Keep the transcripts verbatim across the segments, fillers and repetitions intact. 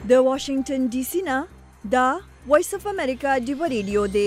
د واشنگټن ډي سي نه دا وایس اف امریکا ډیو ریډیو دی.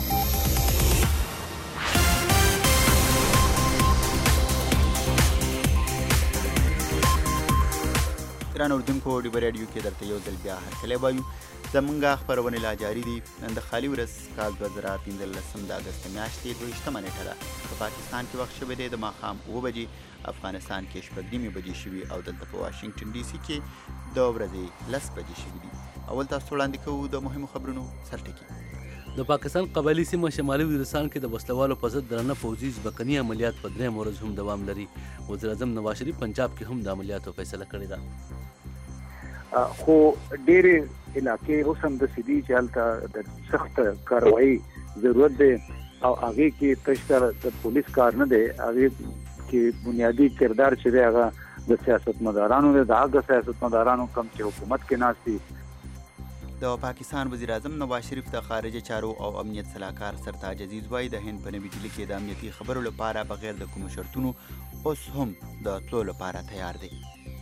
ګران اردوونکو ډیو ریډیو کې درته یو ځل بیا هرکلی وایو. زمونږ خپرونې لا جاري دي. نن د خالي ورځ کال دوه زره پنځلسم د اګست میاشتې دویشتمه نیټه ده. په پاکستان کې وخت شوی دی د ماښام اوه بجې، افغانستان کې شپږ نیمې بجې شوي او دلته په واشنګټن ډي سي کې د ورځې لس بجې شوي دي. اول تاسو وړاندې کوو د مهمو خبرونو سرټکي. د پاکستان قبایلي سیمه شمالي وزیرستان کې د وسلوالو په ضد درنه پوځي ځمکني عملیات په درېیم ورځ هم دوام لري. وزیر اعظم نواز شریف پنجاب کې هم د عملیاتو فیصله کړې ده. خو ډېرې علاقې اوس هم داسې دي چې هلته د سخت کاروایي ضرورت دی او هغې کې تش د پولیس کار نه دی، هغې کې بنیادي کردار چې دی هغه د سیاستمدارانو دی، د هغه سیاستمدارانو کم چې حکومت کې ناست دي. د پاکستان وزیر اعظم نواز شریف د خارجه چارو او امنیت صلاحکار سرتاج عزیز وایي د هند په نوي ډیلي کې د امنیتي خبرو لپاره بغیر د کومو شرطونو اوس هم د تلو لپاره تیار دی.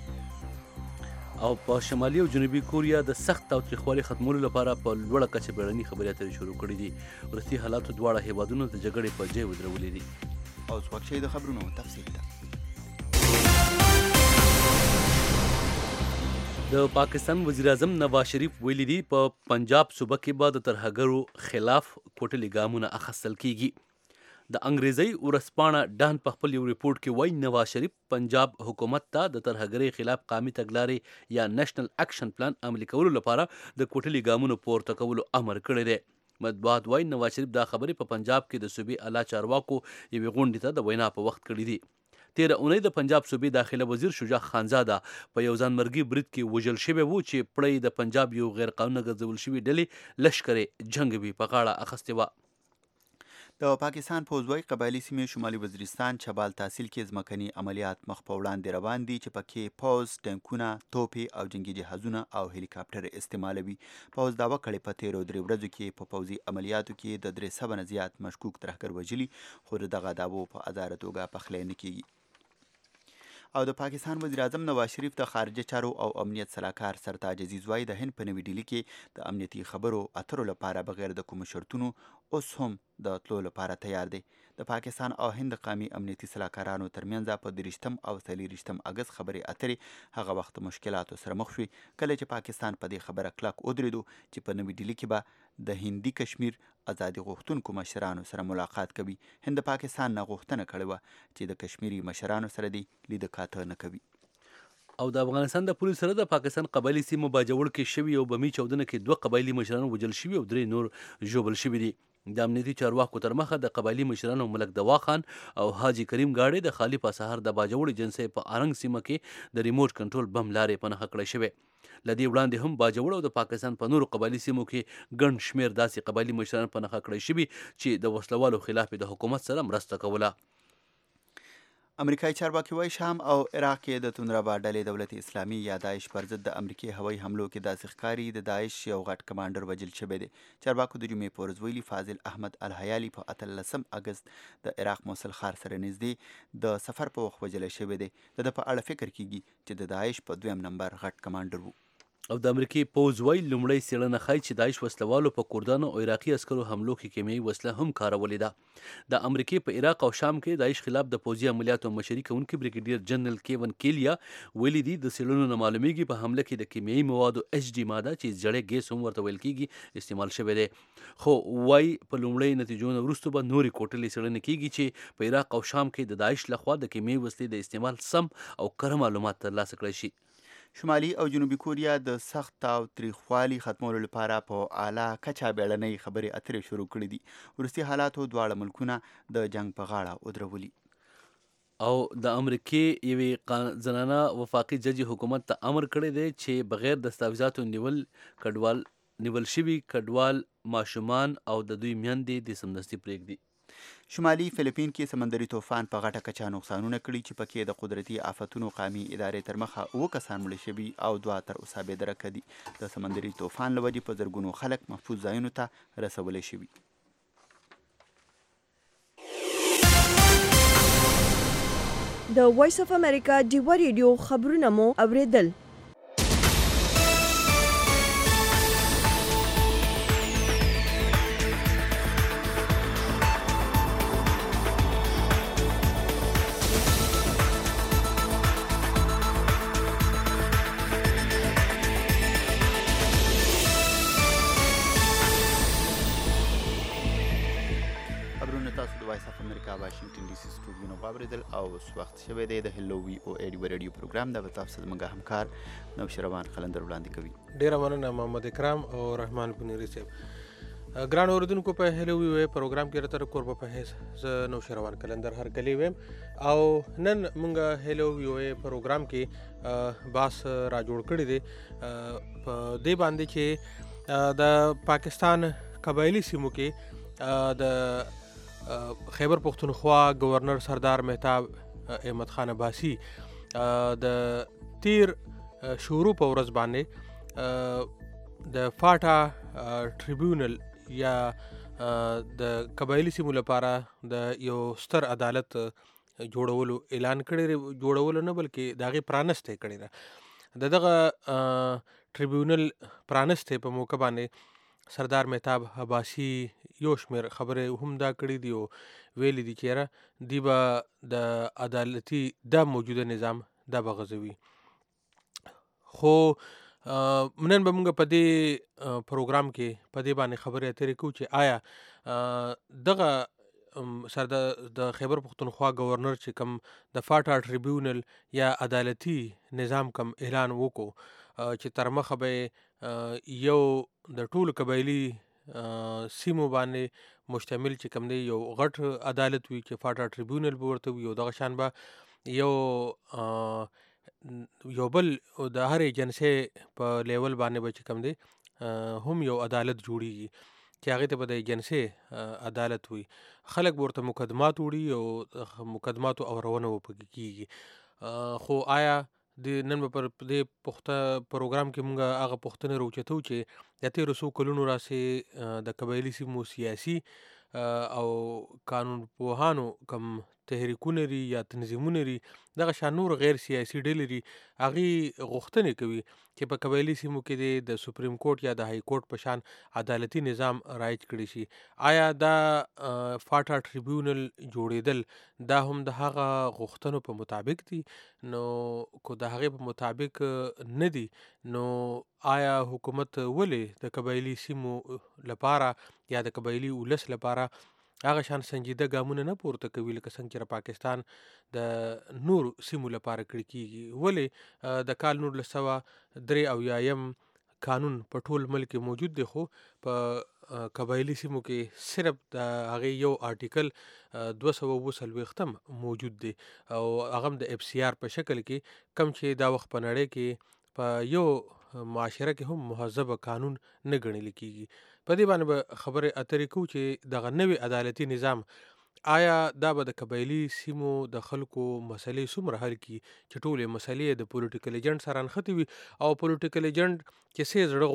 او په شمالي او جنوبي کوریا د سخت تاوتریخوالي ختمولو لپاره په لوړه کچه بیړني خبرې اترې شروع کړي دي. وروستي حالاتو دواړه هیوادونو د جګړې په جې ودرولې دي. اوس وخت شي د خبرونو تفصیل ته. د پاکستان وزیر اعظم نواز شریف ویلي دي په پنجاب صوبه کې به د ترهګرو خلاف کوټلي ګامونه اخیستل کیږي. د انګریزي ورځپاڼه ډان په خپل یو ریپورت کې وایي نواز شریف پنجاب حکومت ته د ترهګرۍ خلاف قامي تګلارې یا نېشنل اکشن پلان عملي کولو لپاره د کوټلي ګامونو پورته کولو امر کړی دی. مطبوعات وایي نواز شریف دا خبرې په پنجاب کې د صوبې اعلی چارواکو یوې غونډې ته د وینا په وخت کړي دي. تیره اونۍ د پنجاب صوبې داخله وزیر شجاع خانزاده په یو ځانمرګي برید کې وژل شوی و چې پړی د پنجاب یو غیر قانوني ګرځول شوي ډلې لشکرې جنګوي په غاړه اخیستې وه. د پاکستان پوځ وایي قبایلي سیمې شمالي وزیرستان چبال تحصیل کې ځمکني عملیات مخ په وړاندې روان دي چې پکې پوځ ټانکونه، توپې او جنګي جهازونه او هلیکاپټر استعمالوي. پوځ دعوه کړې په تیرو درې ورځو کې په پوځي عملیاتو کې د درې سوه نه زیات مشکوک ترهګر وژلي، خو د دغه دعوو په ازاده توګه پخلی نه کیږي. او د پاکستان وزیر اعظم نواز شریف د خارجه چارو او امنیت صلاحکار سرتاج عزیز وایي د هند په نوي ډیلي کې د امنیتي خبرو اترو لپاره بغیر د کومو شرطونو اوس هم د تلو لپاره تیار دی. د پاکستان او هند قومي امنیتي صلاحکارانو ترمنځ په دریشتم او څلېرویشتم اګست خبرې اترې هغه وخت مشکلاتو سره مخ شوي کله چې پاکستان په دې خبره کلک ودرېدو چې په نوي ډیلي کې به د هندي کشمیر ازادي غوښتونکو مشرانو سره ملاقات کوي. هند پاکستان نه غوښتنه کړې وه چې د کشمیري مشرانو سره دې لید کاته نه کوي. او د افغانستان د پولیسو سره د پاکستان قبایلي سیمو باجوړ کې شوي او بمي چاودنه کې دوه قبایلي مشران وژل شوي او درې نور ژوبل شوي دي. د امنیتي چارواکو تر مخه د قبایلي مشرانو ملک دوا خان او حاجي کریم ګاړې د خالي په سهار د باجوړ جنسي په ارنګ سیمه کې د ریموټ کنټرول بم لارې په نښه کړی شوی. لدې وړاندې هم باجوړ او د پاکستان په نورو قبایلي سیمو کې ګڼ شمېر داسې قبایلي مشران په نښه کړی شوي چې د وسلوالو خلاف د حکومت سره مرسته کوله. امریکایي چارواکي وایي شام او عراق کې د تندربا ډلې دولت اسلامي یا داعش پر ضد د امریکې هوایي حملو کې داسې ښکاري د داعش یو غټ کمانډر وژل شوی دی. چارواکو د جمعې په ورځ ویلي فاضل احمد الحیالي په اتلسم اګست د عراق موصل ښار سره نږدې د سفر په وخت وژلی شوی دی. د ده په اړه فکر کیږي چې د داعش په دویم نمبر غټ کمانډر و. او د امریکای پوځ وایي لومړی څېړنه ښایي چې داعش وسلوالو په کردانو او عراقي عسکرو حملو کې کیمیاوي وسله هم کارولې ده. د امریکې په عراق او شام کې داعش خلاف د پوځي عملیاتو مشري کوونکي بریګیډیر جنرال کیون کیلیا ویلي دي د څېړنو نه معلومیږي په حمله کې د کیمیاوي موادو ایچ ډي ماده چې زړې ګیس هم ورته ویل کیږي استعمال شوی دی. خو وایي په لومړۍ نتیجو نه وروسته به نورې کوټلې څېړنې کیږي چې په عراق او شام کې د داعش لخوا د کیمیاوي وسلې د استعمال سم او کره معلومات ترلاسه کړی شي. شمالي او جنوبي کوریا د سخت تاوتریخوالي ختمولو لپاره په اعلی کچه بیړنۍ خبرې اترې شروع کړې دي. وروستي حالاتو دواړه ملکونه د جنګ په غاړه ودرولي. او د امریکې یوې زنانه وفاقي ججي حکومت ته امر کړی دی چې بغیر دستاویزاتو نیول کډوال نیول شوي کډوال ماشومان او د دوی میندې د سمدستي پرېږدي. شمالي فلیپین کې سمندري طوفان په غټه کچه نقصانونه کړي چې پکې د قدرتي آفتونو قامي ادارې تر مخه اوه کسان مړه شوي او دوه تر اوسه بې درکه دي. د سمندري طوفان له وجې په زرګونو خلک محفوظ ځایونو ته رسولی شوي. د وایس اف امریکا ډیو ریډیو خبرونه مو اوریدل. غږونه واورېدل او اوس وخت شوی دی د هلو وي او ای ډیو ریډیو پروګرام دا به تاسو ته زموږ همکار نوشیروان قلندر وړاندې کوي. ډیره مننه محمد اکرام او رحمان بنيري صاحب. ګران اوردونکو په هلو وي او پروګرام کې راته کور په هیڅ ز نوشیروان قلندر هر کلی ویم او نن مونږه هلو وی او پروګرام کې باس را جوړ کړی دی په دې باندې چې د پاکستان قبایلی سیمو کې د خیبر پختونخوا گورنر سردار مهتاب احمد خان عباسی د تیر شروع په ورځ باندې د فاټا ټریبیونل یا د قبایلی سیمو لپاره د یو ستر عدالت جوړولو اعلان کړی، جوړولو نه بلکې د هغې پرانستی کړی ده. د دغه ټریبیونل پرانستی په موقع باندې سردار مهتاب عباسی یو شمېر خبرې هم دا کړي دي او ویلي دي چې یاره دوی به د عدالتي دا موجوده نظام دا به غځوي. خو نن به موږ په دې پروګرام کې په دې باندې خبرې اترې کوو چې آیا دغه سردار د خیبر پختونخوا گورنر چې کوم د فاټا ټریبیونل یا عدالتي نظام کوم اعلان وکړو چې تر مخه به یو د ټولو قبایلي سیمو باندې مشتمل چې کوم دی یو غټ عدالت وي چې فاټا ټریبیونل به ورته وي او دغه شان به یو یو بل د هرې جنسۍ په لیول باندې به چې کوم دی هم یو عدالت جوړیږي چې هغې ته به د جنسۍ عدالت وي. خلک به ورته مقدمات وړي او مقدماتو اورونه به پکې کېږي. خو آیا د نن به پر دې پخته پروګرام کې مونږ هغه پوښتنې راوچتو چې د تېرو څو کلونو راسې د قبایلي سیمو سیاسي او قانون پوهانو کم تحریکونه لري یا تنظیمونه لري دغه شان نور غیر سیاسي ډلې لري هغې غوښتنې کوي چې په قبایلي سیمو کې د سپریم کورټ یا د های کورټ په شان عدالتي نظام رایج کړی شي. آیا دا فاټا ټریبیونل جوړېدل دا هم د هغه غوښتنو په مطابق دي؟ نو کو د هغې په مطابق نه دي نو آیا حکومت ولې د قبایلي سیمو لپاره یا د قبایلي ولس لپاره هغه شان سنجیده ګامونه نه پورته کوي لکه څنګه چې پاکستان د نور سیمو لپاره کړي کېږي؟ ولې د کال نولس سوه درې اویایم قانون په ټول ملک موجود دی خو په قبایلي سیمو کې صرف د هغې یو آرټیکل دوه سوه اووه څلوېښتم موجود دی او هغه هم د اف سی آر په شکل کې کم چې دا وخت په نړۍ کې په یو معاشره کې هم مهذبه قانون نه ګڼل کېږي. په دې باندې به خبرې اترې کوو چې دغه نوې عدالتي نظام آیا دا به د قبایلي سیمو د خلکو مسلې څومره حل کړي چې ټولې مسلې د پولیټیکل ایجنټ سره نښتې وي او پولیټیکل ایجنټ چې څه زړه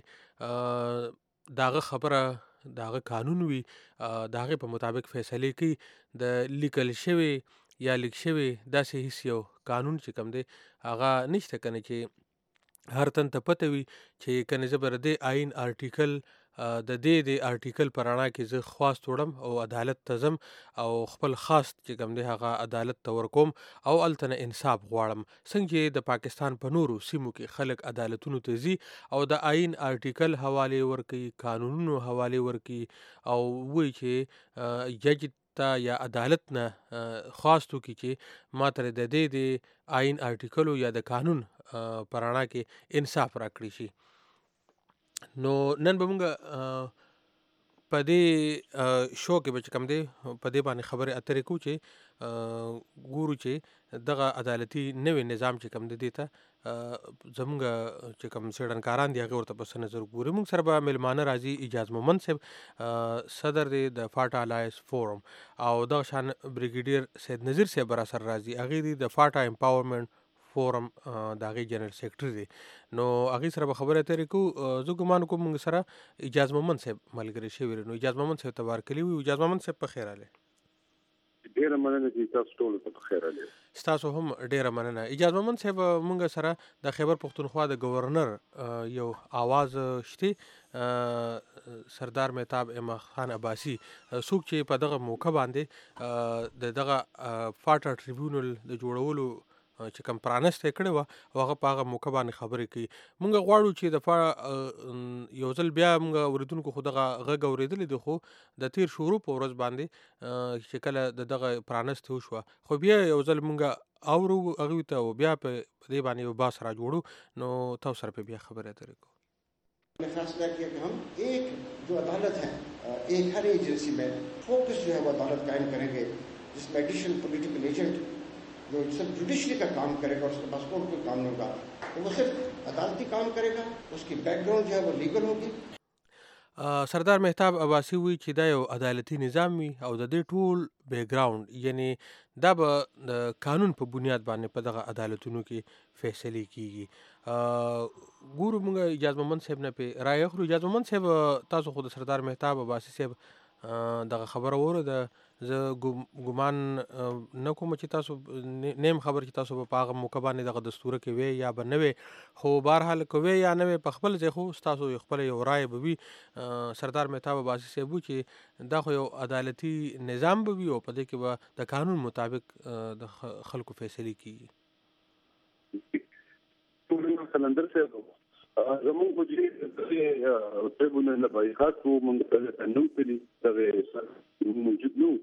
غواړي د هغه خبره د هغه قانون وي د هغې په مطابق فیصلې کوي. د لیکل شوی یا لیک شوی داسې هیڅ یو قانون چې کوم دی هغه نشته که نه چې هر تن ته پته وي چې که نه زه به د دې آئین آرټیکل د دې د آرټیکل په رڼا کې زه خواست وړم او عدالت ته ځم او خپل خواست چې کوم دی هغه عدالت ته ورکوم او هلته نه انصاف غواړم. څنګه چې د پاکستان په نورو سیمو کې خلک عدالتونو ته ځي او د آئین آرټیکل حوالې ورکوي، قانونونو حوالې ورکوي او وایي چې جج ته یا عدالت نه خواست وکړي چې ما ته د دې د آئین آرټیکلو یا د قانون په رڼا کې انصاف راکړی شي. نو نن به مونږ په دې شو کې به چې کوم دی په دې باندې خبرې اترې کوو چې ګورو چې دغه عدالتي نوی نظام چې کوم دی دې ته زمونږ چې کوم څېړنکاران دي هغې ورته په څه نظر ګوري. مونږ سره به میلمانه راځي اجاز مومند صاحب صدر دی د فاټا الایس فورم او دغه شان بریګیډیر سید نظیر صاحب به را سره راځي هغې دي د فاټا امپاورمنټ فورم د هغې جنرال سیکرټري دی. نو هغې سره به خبرې اترې کوو. زه ګمان کوم موږ سره اجاز مومند صاحب ملګري شوي دي. نو اجاز مومند صاحب ته بارکلي وي. اجاز مومند صاحب په خیر راغلی. ډېره مننه چې تاسو ټولو ته په خیر راغلی. ستاسو هم ډېره مننه. اجاز مومند صاحب موږ سره د خیبر پختونخوا د گورنر یو آواز شته سردار مهتاب احمد خان عباسی څوک چې په دغه موقع باندې د دغه فاټا ټریبیونل د جوړولو چې کوم پرانسته کړې وه او هغه په هغه موقع باندې خبرې کوي. مونږ غواړو چې دفعه یو ځل بیا مونږ اورېدونکو خو دغه غږ اورېدلی دی، خو د تیر شروع په ورځ باندې چې کله د دغه پرانستې وشوه، خو بیا یو ځل مونږ اورو هغوی ته او بیا په دې باندې یو بحث را جوړو. نو تاسو سره په بیا خبرې اترې کوو. ने फैसला किया कि हम एक जो अदालत है, एक हर एजेंसी में फोकस जो है वो अदालत कायम करेंगे, जिसमें एडिशनल पॉलिटिकल एजेंट जो सिर्फ जुडिशरी का काम करेगा और उसके पास कोई कोई काम नहीं होगा, तो वो सिर्फ अदालती काम करेगा, उसकी बैकग्राउंड जो है वो लीगल होगी. سردار مهتاب عباسي وی چې دا یو عدالتي نظام وي او د دې ټول بیکګراوند یعنی دا به د قانون په بنیاد باندې په دغه عدالتونو کې فیصلې کیږي. ګورو موږ اجازه محمد صاحب نه په رایه اخلو. اجازه محمد صاحب، تاسو خو د سردار مهتاب عباسي صاحب دغه خبره وره، زه ګمان نه کوم چې تاسو نیم خبر چې تاسو په هغه موقع باندې دغه دستوره کې وی یا به نه وی، خو بهرحال که وی یا نه وی په خپل ځای خو ستاسو خپل یو رایه به وي. سردار مهتاب عباسي صاحب چې دا خو یو عدالتي نظام به وي او په دې کې به د قانون مطابق د خلکو فیصلې کیږي. سلندر صاحب زمونږ په چې ټریبونل بایخات وو، موږ ته تنوم کړي دغه موجود نو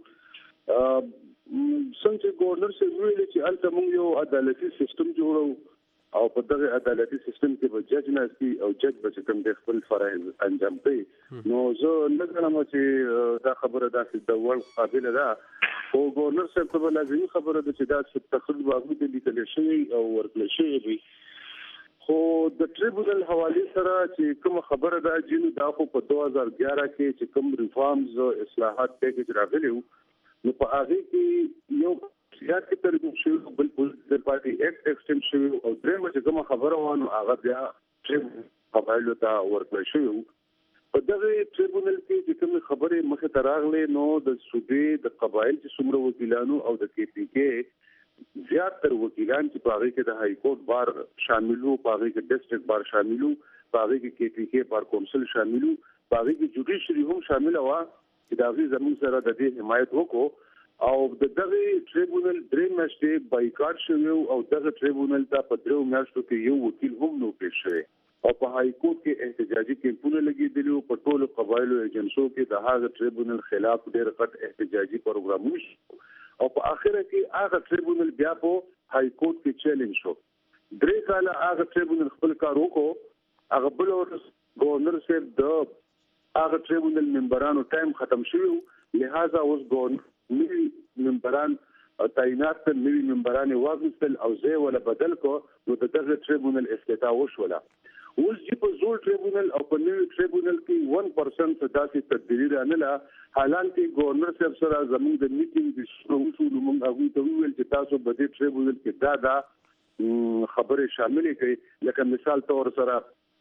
څنګه ګورنر صاحب ویلي چې هلته موږ یو عدالتي سیستم جوړو او په دغه عدالتي سیستم کې به جج ناستي او جج به کوم د خپل فرایض انجام کوي. نو زه نه ګڼم چې دا خبره داسې د وړ قابله ده، خو ګورنر صاحب ته به لازمي خبره ده چې دا تخریب واغوي د لیکل شوی او ورکړل شوی وي. خو د ټریبونل حواله سره چې کوم خبره ده جنو دا خو په دوه هزار ګیارہ کې چې کوم ریفارمز او اصلاحات پیکج راغلي وو، نو په هغه کې یو سیاسي ترتیب شوی، بل پولیټیکل پارټي ایکټ ایکسټند شوی او درېمه چې کوم خبره وانه هغه بیا ټریبونل قبایلو ته ورکړل شوی. په دغه ټریبونل کې چې کوم خبره مخه تراغله نو د صوبې د قبایل چې څومره وکیلانو او د کې پی کې زیات تر وکیلان چې په هغه کې د های کورټ بار شاملو، په هغه کې ډسټرکټ بار شاملو، په هغه کې کې پی کې بار کونسل شاملو، په هغه کې جوډیشري هم شامل و چې دا غي زموږ سره د دې حمایت وکړو او د دغه ټریبونل درې میاشتې بایکاټ شوی او دغه ټریبونل ته په درو میاشتو کې یو وکیل هم نو پېښ شوی او په های کورټ کې احتجاجي کیمپونه لګېدلي په ټولو قبایلو ایجنسو کې د هغه ټریبونل خلاف ډېر غټ احتجاجي پروګرامونه شو او په اخره کې هغه ټریبونل بیا په های کورټ کې چیلنج شو. درې کاله هغه ټریبونل خپل کار وکړو. هغه بل ورځ ګورنر صاحب د هغه ټریبونل ممبرانو ټایم ختم شوی، لہذا اوس ګورنر نوي ممبران تعینات کړل، نوي ممبران واغستل او ځای ولا بدل کو، نو د دغه ټریبونل افتتاح وشوله. اوس چې په زوړ ټریبونل او په نوي ټریبونل کې ون پرسنټ داسې تبدیلی رانله. حالانکه ګورنر صاحب سره زموږ د میټینګ د شروع موږ هغوی ته وویل چې تاسو په دې ټریبونل کې دا دا خبرې شاملې کړئ، لکه مثال طور سره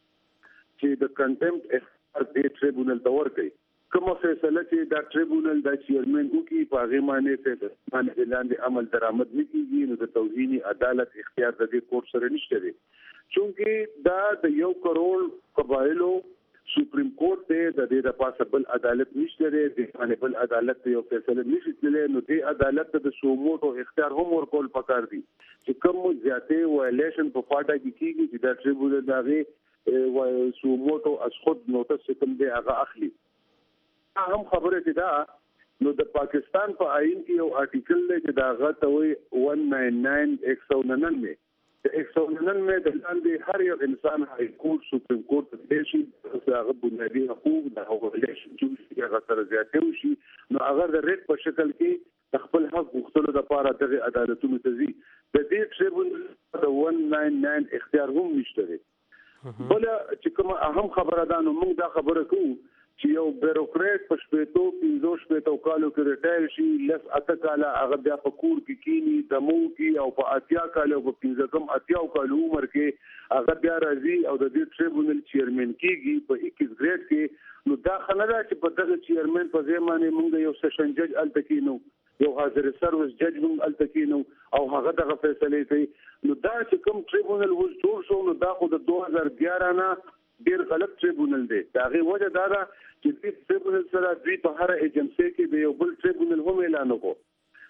چې د کنټمپټ اختیار دې ټریبونل ته ورکړئ. کومه فیصله چې دا ټریبونل د چیرمن وکړي په هغې باندې باندې لاندې عمل درآمد نه کېږي، نو د توهیني عدالت اختیار د دې کورټ سره نشته دی. چونکې دا د یو کروڑ قبایلو سپریم کورټ ته د دې د پاسه بل عدالت نشته دی، د باندې بل عدالت یو فیصله نشي تللی، نو دې عدالت ته د سوموټو اختیار هم ورکول پکار دي چې کوم زیاتې وایلیشن په فاټا کې کیږي چې دا ټریبونل دغه سوموټو از خود نوټس کوم دی هغه اخلي. هم خبره چې دا نو د پاکستان په آئین کې یو آرټیکل دی چې دا هغه ته وایي ون ناین ناین ایک سو ننانوے د ایک سو ننانوے د لاندې هر یو انسان های کورټ سپریم کورټ ته شي هغه بنیادي حقوق د هغه ریلیشن چې هغه سره زیاتې وشي، نو هغه د ریټ په شکل کې د خپل حق غوښتلو لپاره دغه عدالتونو ته ځي. د دې ټریبونل د ون ناین ناین اختیار هم نشته دی. بل چې کوم اهم خبره ده، نو موږ دا خبره کوو چې یو بیروکریټ په شپېتو پنځو شپېتو کالو کې ریټایر شي، لس اته کاله هغه بیا په کور کې کینی دمو کې او په اتیا کال او په پنځه کم اتیا کال عمر کې هغه بیا راځي او د دې ټریبونل چیرمن کیږي په اکیس ګریډ کې. نو دا خنره چې په دغه چیرمن په ځای باندې موږ یو سیشن جج الته کینو، یو حاضر سروس جج موږ الته کینو او هغه دغه فیصله کوي. نو دا چې کوم ټریبونل و جوړ شو، نو دا خو د دوه هزار ګیارہ نه ډیر غلط ټریبونل دی. دا غي وجه دا ده چې دې ټریبونل سره دوی په هر ایجنسی کې د یو بل ټریبونل هم اعلان وکړو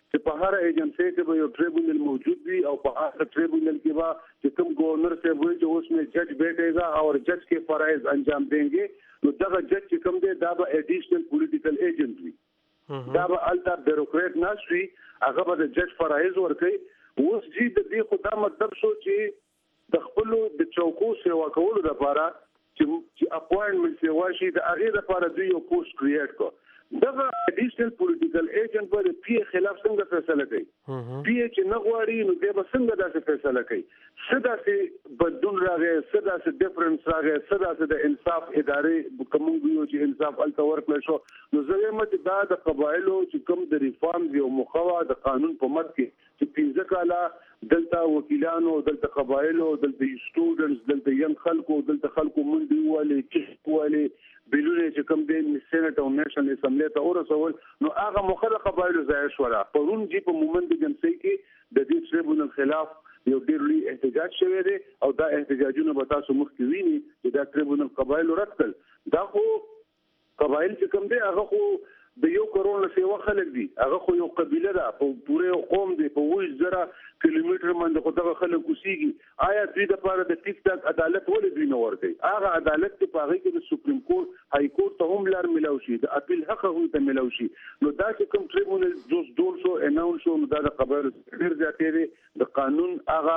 چې په هر ایجنسي کې به یو ټریبونل موجود وي او په هر ټریبونل کې به چې کوم گورنر سے وایي چې اوس میں جج بیٹھے گا اور جج کے فرائض انجام دیں گے نو دا جج چې کوم دی دا به ایډیشنل پولیټیکل ایجنٹ وي دا به الټا بیوروکریټ نه شي هغه به د جج فرائض ورکړي اوس جی د دې خدا مطلب شو چې د خپل د چوکو سیوا کولو لپاره چې اپوینټمنت سیوا شي د هغه لپاره دوی یو پوسټ کریټ کو دغه ایډیشنل پولیټیکل ایجنٹ پر پی خلاف څنګه فیصله کوي پی چې نه غواړي نو دی به څنګه داسې فیصله کوي صدا سي بدون راغی صدا سي ډیفرنس راغی صدا سي د انصاف ادارې کوم یو چې انصاف ال تور کړ شو نو زه مت دا د قبایلو چې کوم د ریفارم یو مخوا د قانون په مت کې چې پنځه کاله دلته وکیلانو دلته قبایلو دلته سټوډنټس دلته یم خلکو دلته خلکو منډي والي چې والي بیلونه چې کوم د سېنات او نېشنل اسمبلی ته ورسول نو هغه مخالفه قبایلو ځای شو را پرون جی په مومنت د جنسي کې د دې ټریبونل خلاف یو ډېر لوی احتجاج شوی دی او دا احتجاجونه به تاسو مخکې ویني چې دا ټریبونل قبایلو رد کړل دا خو قبایل چې کوم دی هغه خو د یو کروڑ سیوا خلک دي هغه خو یو قبیله ده په پوره قوم دی په وایي زره کیلومتر باندې خو دغه خلک اوسېږي آیا دوی د پاره د ټیک ټاک عدالت ولې دوی نه ورته هغه عدالت په هغه کې د سپریم کورټ های کورټ ته هم لار ملاو شي د اپیل حق هم ته ملاو شي نو دا چې کوم ټریبونل جوز ډول شو اناونس شو نو دا د قبایلو ډېر زیاتې دي د قانون هغه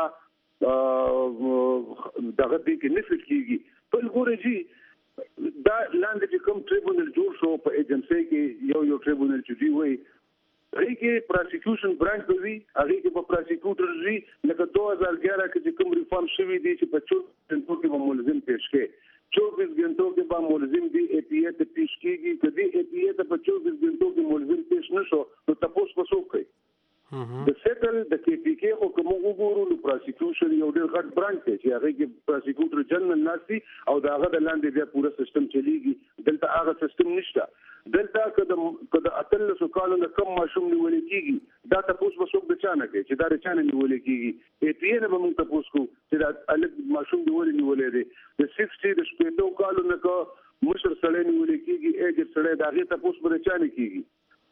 دغه دې کې نفذ کیږي په ګوره جی دا لاندې چې کوم ټریبونل جوړ شو په ایجنسي کې یو یو ټریبونل چې دی وایي هغه کې پروسیکیوشن برانچ وی هغه کې په پروسیکیوټر وی لکه دو هزار ګیارہ کې چې کوم ریفارم شوی دی چې په چوبیس غنټو کې به ملزم پیش کړي چوبیس غنټو کې به ملزم دی ای پی ای ته پیش کیږي کدی ای پی ای ته په چوبیس غنټو کې ملزم پیش نشو نو تاسو په څه کوي د سیټل د کې پی کې خو کوم وګورو نو پروسیکیوشن یو ډېر غټ برانچ دی چې هغه کې پروسیکیوټر جنرال ناسي او دا هغه د لاندې بیا پوره سیستم چلیږي دلته هغه سیستم نشته دلته کده کده اتل سو کالو نه کم ماشوم نیول کیږي دا تاسو په څوک د چانه کې چې دا د چانه نیول کیږي ای پی ای نه موږ تاسو کو چې دا الګ ماشوم نیول نیول دي د شپږ د شپږ کالو نه کو مشر سړی نیول کیږي ایج سړی دا غي تاسو په چانه کیږي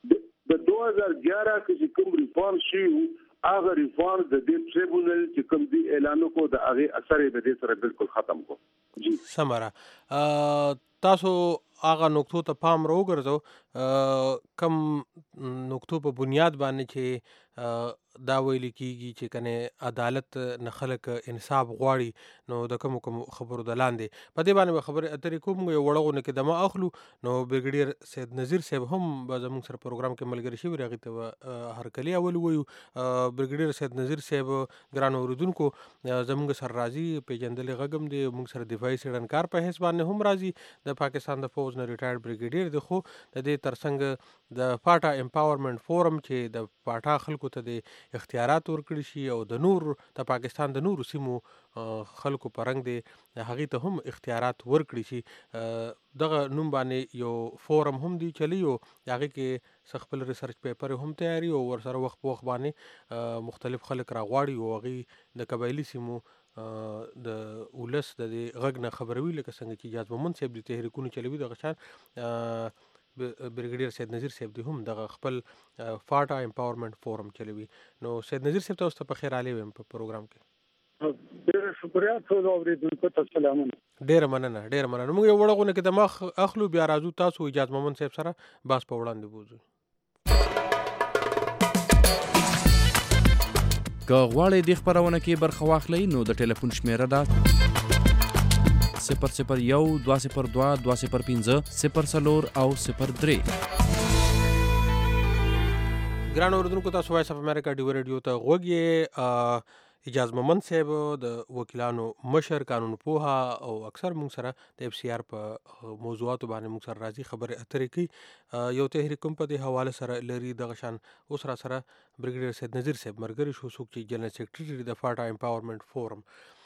د دو هزار ګیارہ کې کوم ریفارم شي هغه ریفارم د دې ټریبونل چې کوم دی اعلان کو د هغه اثر د دې سره بالکل ختم کو جی سمره تاسو هغه نقطو ته پام راوګرځو کم نقطو په بنیاد باندې چې دا ویل کیږي چې کنه عدالت نه خلک انصاف غواړي نو د کوم کوم خبرو د لاندې په دې باندې خبره اترې کوم یو وړغونه کې دمه اخلو نو برګډیر سید نذیر صاحب هم زموږ سره پروګرام کې ملګری شي راغی ته هر کلی اول ویو برګډیر سید نذیر صاحب ګران اوردونکو زموږ سره راځي پیجندل غږم دی موږ سره دفاعي سړنکار په حساب باندې هم راځي د پاکستان د فوج نه ریټایرډ برګډیر دی خو د دې ترڅنګ د پاټا امپاورمنت فورم چې د پاټا خلکو ته د اختیارات ورکړي شي او د نور د پاکستان د نور سیمو خلکو پرنګ دي هغه ته هم اختیارات ورکړي شي دغه نوم باندې یو فورم هم دی چلیو هغه کې خپل ریسرچ پیپر هم تیاری او ور سره وخت په وخت باندې مختلف خلک راغواړي او هغه د قبایلی سیمو د ولس د غږ نه خبروي لکه څنګه چې اجازه مومن صاحب د تحریکونو چلوي د غشان برګډیر سید نذیر صاحب دی هم د خپل فاټا امپاورمنت فورم چلوي نو سید نذیر صاحب تاسو ته په خیر علي ویم په پروګرام کې ډېر شکریا ټول اوریدونکو ته سلامونه ډېر مننه ډېر مننه موږ یو وړغونه کې د مخ اخلو بیا راځو تاسو اجازه مومن صاحب سره باس په وړاندې بوزو که غواړئ د خبرونه کې برخه واخلئ نو د ټلیفون شمیره ده صفر صفر یو دوه صفر دوه دوه صفر پنځه صفر څلور او صفر درې ګران اوردونکو تاسو وایس اف امریکا ډیو ریډیو ته غوږی اجازه مومن صاحب د وکیلانو مشر قانون پوها او اکثر موږ سره د اف سی آر په موضوعاتو باندې موږ سره راځي خبره اترې کوي یو تحریک کوم په دې حواله سره لري د غشان اوس را سره برګډیر سید نذیر صاحب مرګري شو څوک چې جنرال سیکریټری د فاټا امپاورمنت فورم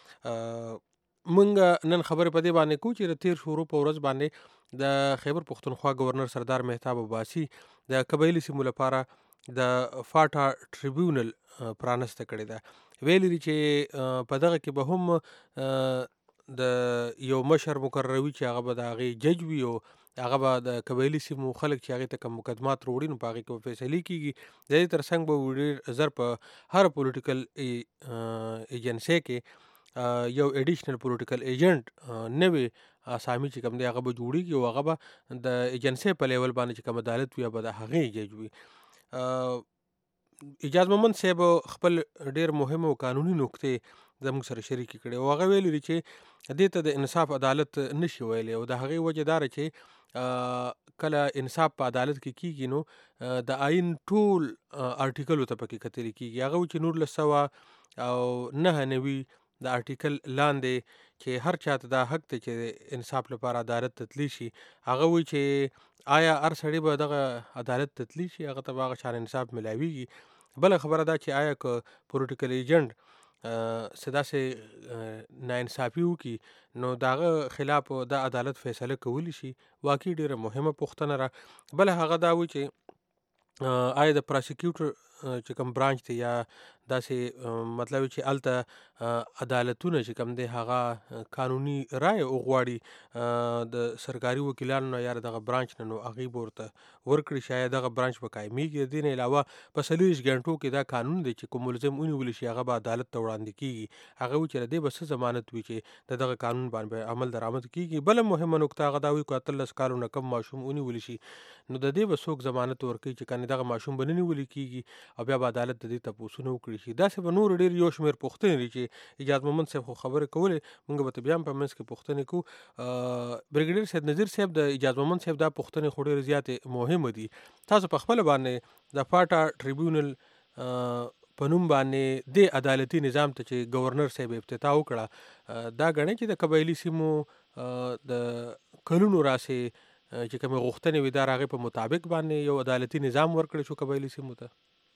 مونږ نن خبرې په دې باندې کو چې د تیر شروع په ورځ باندې د خیبر پختونخوا گورنر سردار مهتاب عباسي د قبایلی سیمو لپاره د فاټا ټریبیونل پرانسته کړې ده ویلي چې په دغه کې به هم د یو مشر مقرروي چې هغه به د هغې جج وي او هغه به د قبایلي سیمو خلک چې هغې ته کوم مقدمات راوړي نو په هغې کې به فیصلې کېږي. د دې تر څنګ به ډېر زر په هر پولیټیکل ایجنسۍ کې یو ایډیشنل پولیټیکل ایجنټ نوې اسامي چې کوم دی هغه به جوړېږي او هغه به د ایجنسۍ په لیول باندې چې کوم عدالت وي به د هغې جج وي. اجاز محمد صاحب خپل ډېر مهم او قانوني نقطې زموږ سره شریکې کړې او هغه ویلي دي چې دې ته د انصاف عدالت نشي ویلی او د هغې وجه دا ده چې کله انصاف په عدالت کې کیږي نو د آئین ټول آرټیکلو ته پکې کتلې کیږي. هغه وایي چې نولس سوه او نهه نوي د آرټیکل لاندې چې هر چاته دا حق دی چې انصاف لپاره عدالت ته تللی شي. هغه وایي چې آیا هر سړی به دغه عدالت ته تللی شي، هغه ته به هغه شان انصاف میلاویږي. بله خبره دا چې آیا که پولیټیکل ایجنټ څه داسې ناانصافي وکړي نو د هغه خلاف دا عدالت فیصله کولی شي. واقعي ډېره مهمه پوښتنه ده. بله هغه دا وایي چې آیا د پراسیکیوټر چې کوم برانچ دی یا داسې مطلب چې هلته عدالتونه چې کوم دی هغه قانوني رایه وغواړي د سرکاري وکیلانو نه یا دغه برانچ نه نو هغوی به ورته ورکړي شي. آیا دغه برانچ به قایمیږي؟ د دې نه علاوه په څلوېښت ګنټو کې دا قانون دی چې کوم ملزم ونیولی شي هغه به عدالت ته وړاندې کېږي. هغه وایي چې د دې به څه ضمانت وي چې د دغه قانون باندې عمل درآمد کېږي. بله مهمه نکته هغه دا وایي که اتلس کالو نه کم ماشوم ونیولی شي نو د دې به څوک ضمانت ورکوي چې کنې دغه ماشوم به نه نیولي کېږي او بیا به عدالت د دې تپوسونه وکړي شي. داسې به نور ډېر یو شمېر پوښتنې دي چې اجاز محمد صاحب خو خبرې کولې، موږ به ته بیا هم په منځ کې پوښتنې کوو. بریګیډیر سید نظیر صاحب د اجاز محمد صاحب دا پوښتنې خو ډېرې زیاتې مهمه دي. تاسو په خپله باندې د پاټا ټریبیونل په نوم باندې دې عدالتي نظام ته چې ګورنر صاحب افتتاح وکړه دا ګڼئ چې د قبایلي سیمو د کلونو راسې چې کومې غوښتنې وي دا هغې په مطابق باندې یو عدالتي نظام ورکړی شو قبایلي سیمو ته؟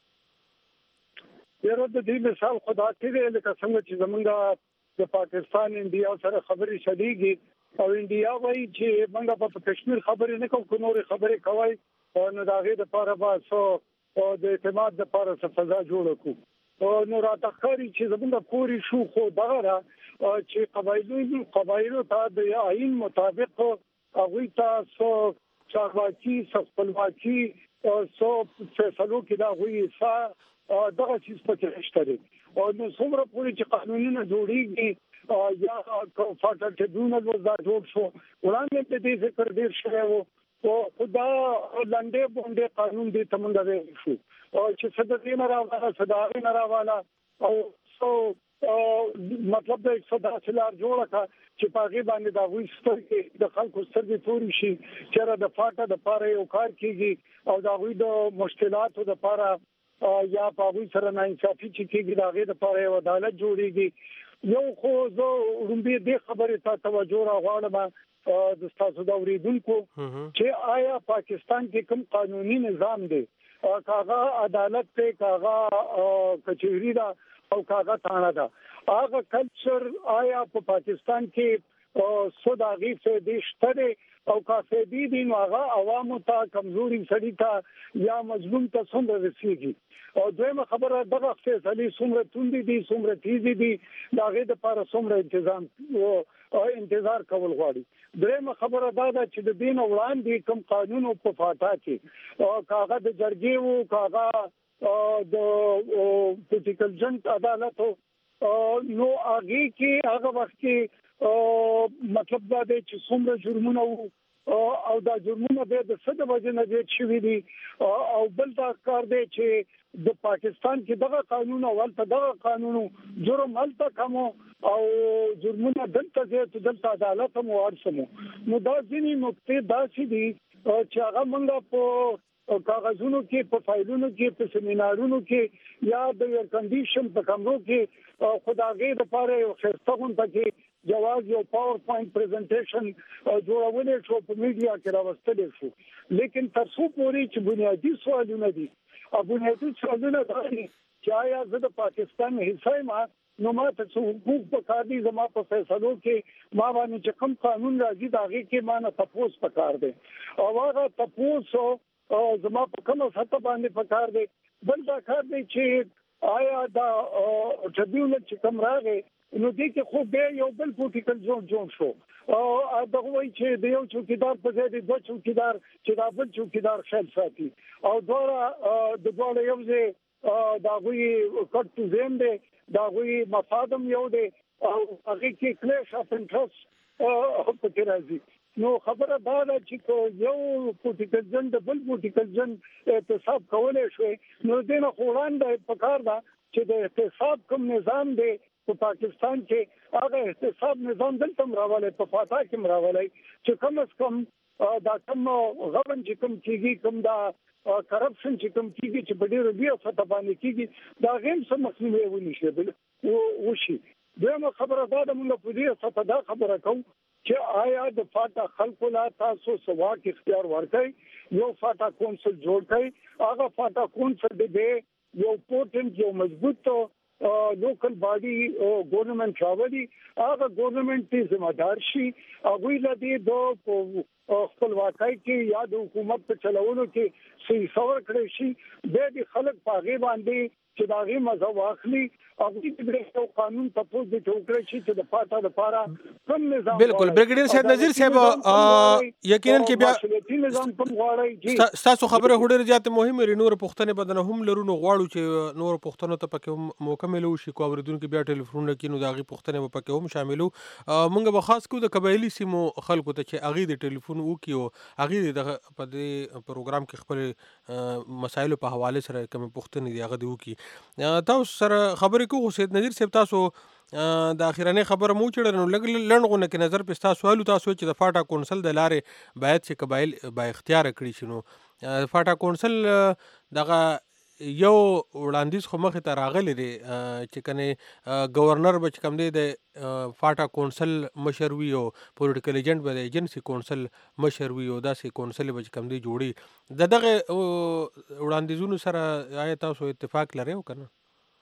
یاره د دې مثال خو داسې دی لکه څنګه چې زمونږ د پاکستان انډیا سره خبرې چلېږي او انډیا وایي چې موږ به په کشمیر خبرې نه کوو، که نورې خبرې کوئ نو د هغې دپاره به څه د اعتماد دپاره څه فضا جوړه کړو. نو راته ښکاري چې زمونږ پورې شو خو دغه ده چې قبایلو قبایلو ته د آئین مطابق هغوی ته څه چارواکي څه خپلواکي څه فیصلو کې د هغوی حصه دغه چیز پکې نشته دی. نو څومره پورې چې قانونونه جوړېږي یا فاټا ټریبیونل اوس دا جوړ شو، وړاندې په دې ذکر ډېر شوی و خو دا لنډې بونډې قانون دې ته موږ ویلی شو چې څه د دې نه راواله څه د هغې نه راواله او څه مطلب د څه داسې لار جوړه کړه چې په هغې باندې د هغوی سترګې د خلکو سترګې تورې شي چېرې د فاټا دپاره یو کار کېږي او د هغوی د مشکلاتو دپاره یا په هغوی سره ناانصافي چې کېږي د هغې دپاره یو عدالت جوړېږي. یو خو زه وړومبې دې خبرې ته توجه راغواړم د ستاسو د اورېدونکو چې آیا پاکستان کې کوم قانوني نظام دی، که هغه عدالت دی، که هغه کچهري ده او که هغه تاڼه ده، هغه کلچر آیا په پاکستان کې څه د هغې فایدې شته دی او که فایدې دي نو هغه عوامو ته کمزوري سړي ته یا مظلوم ته څومره رسېږي. او دویمه خبره دغه فیصلې څومره توندې دي څومره تیزې دي د هغې دپاره څومره انتظام انتظار کول غواړي. درېیمه خبره دا ده چې د دې نه وړاندې کوم قانون په فاټا کې که هغه د جرګې و که هغه د پولیټیکل جنټ عدالت و نو هغې کې هغه وخت کې مطلب دا دی چې څومره جرمونه وو او دا جرمونه بیا د څه د وجې نه زیات شوي دي او بل دا کار دی چې د پاکستان کې دغه قانون او هلته دغه قانون جرم هلته کم او جرمونه دلته زیات دلته عدالت هم او هر څه مو. نو دا ځینې نقطې داسې دي چې هغه موږ په کاغذونو کې په فایلونو کې په سیمینارونو کې یا د ایر کنډیشن په کمرو کې خو د هغې دپاره یو ښایسته غونډه کې جواز یو پاور پوینټ پریزنټیشن جوړولی شو په میډیا کې راوستلی شو. لیکن تر څو پورې چې بنیادي سوالونه دي او بنیادي سوالونه دا دي چې آیا زه د پاکستان حصه یم نو ما ته څه حقوق پکار دي، زما په فیصلو کې ما باندې چې کوم قانون راځي د هغې کې ما نه تپوس پکار دی او هغه تپوس زما په کومه سطح باندې پکار دی. بل دا کار دی چې آیا دا ټریبیونل چې کوم راغی نو دې کې خو به یو بل پولیټیکل زون جوړ شو او دا وایي چې د یو چوکیدار په ځای د دوه چوکیدار چې دا بل چوکیدار خیال ساتي او دوه د دوه یو ځای دا وایي کټ تو زم دی دا وایي مفادم یو دی او هغه کې کلیش اف انټرست په کې راځي نو خبره دا ده چې یو پولیټیکل ځن د بل پولیټیکل ځن احتساب کولای شوی نو دې نه وړاندې پکار ده چې د احتساب کوم نظام دی په پاکستان کې هغه احتساب نظام دلته راولای په فاتا کې راولای چې کم از کم دا کم غوړن چې کوم کیږي کوم دا کرپشن چې کوم کیږي چې په ډیرو بیا سطح باندې کیږي دا غیم سم مخنیوي ونی شي بل وشي دغه خبره دا د موږ په دې سطح دا خبره کوم چې آیا د فاتا خلکو لا تاسو سواک اختیار ورکړي یو فاتا کونسل جوړ کړي هغه فاتا کونسل دې یو پورټنټ یو مضبوط لوکل باډي ګورنمنت راوړي هغه ګورنمنت ته ذمہ دار شي هغه لدی د خپلواکۍ کې یا د حکومت په چلولو کې صحیح څور کړی شي د خلک په غي باندې چې دا غي مزه واخلي او د یو قانون په پوز د ټوکړی شي چې د فاتا لپاره کوم نظام بالکل بریګیډیر صاحب نذیر صاحب یقینا کې بیا نظام کوم غواړي تاسو خبره هډر زیات مهمه ری نور پښتنه بدن هم لرونو غواړو چې نور پښتنو ته پکې موکمل شي کو اوریدونکو بیا ټلیفون کینو دا غي پښتنه پکې هم شاملو مونږ به خاص کو د قبایلی سیمو خلکو ته چې اغي د ټلیفون وکيو اغي د په دې پروګرام کې خپل مسایلو په حواله سره کوم پښتنه دی هغه دی وکي تاسو سره خبرې کوو سید نذیر صاحب تاسو د اخیرانه خبره مو چړل نو لګ لړغونه کې نظر پستا سوالو تاسو چې د فاټا کونسل د لارې باید چې قبایل با اختیار کړی شنو فاټا کونسل دغه یو وړاندیز خو مخه ته راغلی دی چې کنه گورنر بچ کم دی د فاټا کونسل مشروي او پولیټیکل ایجنټ به د ایجنسی کونسل مشروي او داسې کونسل بچ کم دی جوړي د دغه وړاندیزونو سره آیا تاسو اتفاق لرئ او کنه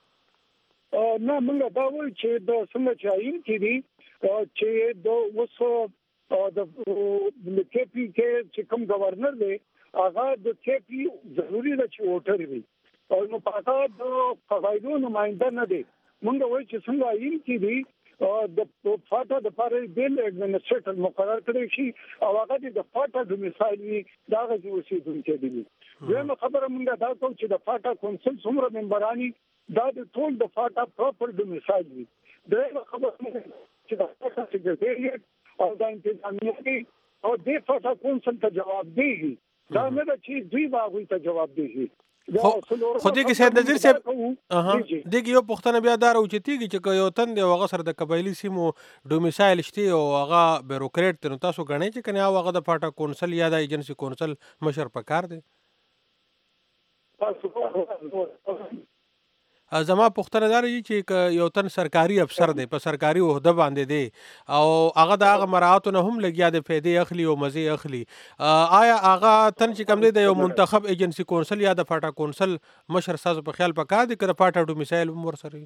نه موږ دا وایو چې د څنګه چایم کې دي چې د وسو د کېپی کې چې کوم گورنر دی هغه د کېپی ضروری ده چې ووټر وي او نو پاتا د قبایلو نمائنده نه دی موږ وایو چې څنګه ایم کې دي د فاټا د پاره بیل ایڈمنسټریټر مقرر کړی شي او هغه د فاټا د مثال وي دا غوښتي اوسېدونکو دي زموږ خبره موږ دا کوم چې د فاټا کونسل څومره ممبرانی دا د ټول د فاټا پراپر د مثال وي دا خبره چې د فاټا سیکریټریټ او د انتظامیه او د فاټا کونسل ته جواب دیږي دا نه ده چې دوی باغوي ته جواب دیږي خو دې کې سید نذیر صاحب اها دې کې یو پښتنه بیا دار او چتیږي چې یو تن دی هغه سره د قبایلی سیمو ډومیسایل شتي او هغه بیروکریټ نو تاسو غنئ چې کنه هغه د فاټا کونسل یا د ایجنسی کونسل مشر پکار دی زما پښتنه دار چې یو تن سرکاري افسر دی په سرکاري عہده باندې دی او هغه د هغه مراعات نه هم لګیا د فائدې اخلي او مزه اخلي آیا هغه تن چې کوم دی د یو منتخب ایجنسی کونسل یا د فاټا کونسل مشر ساز په خیال پکا دی کړه فاټا ډومیسایل مور سره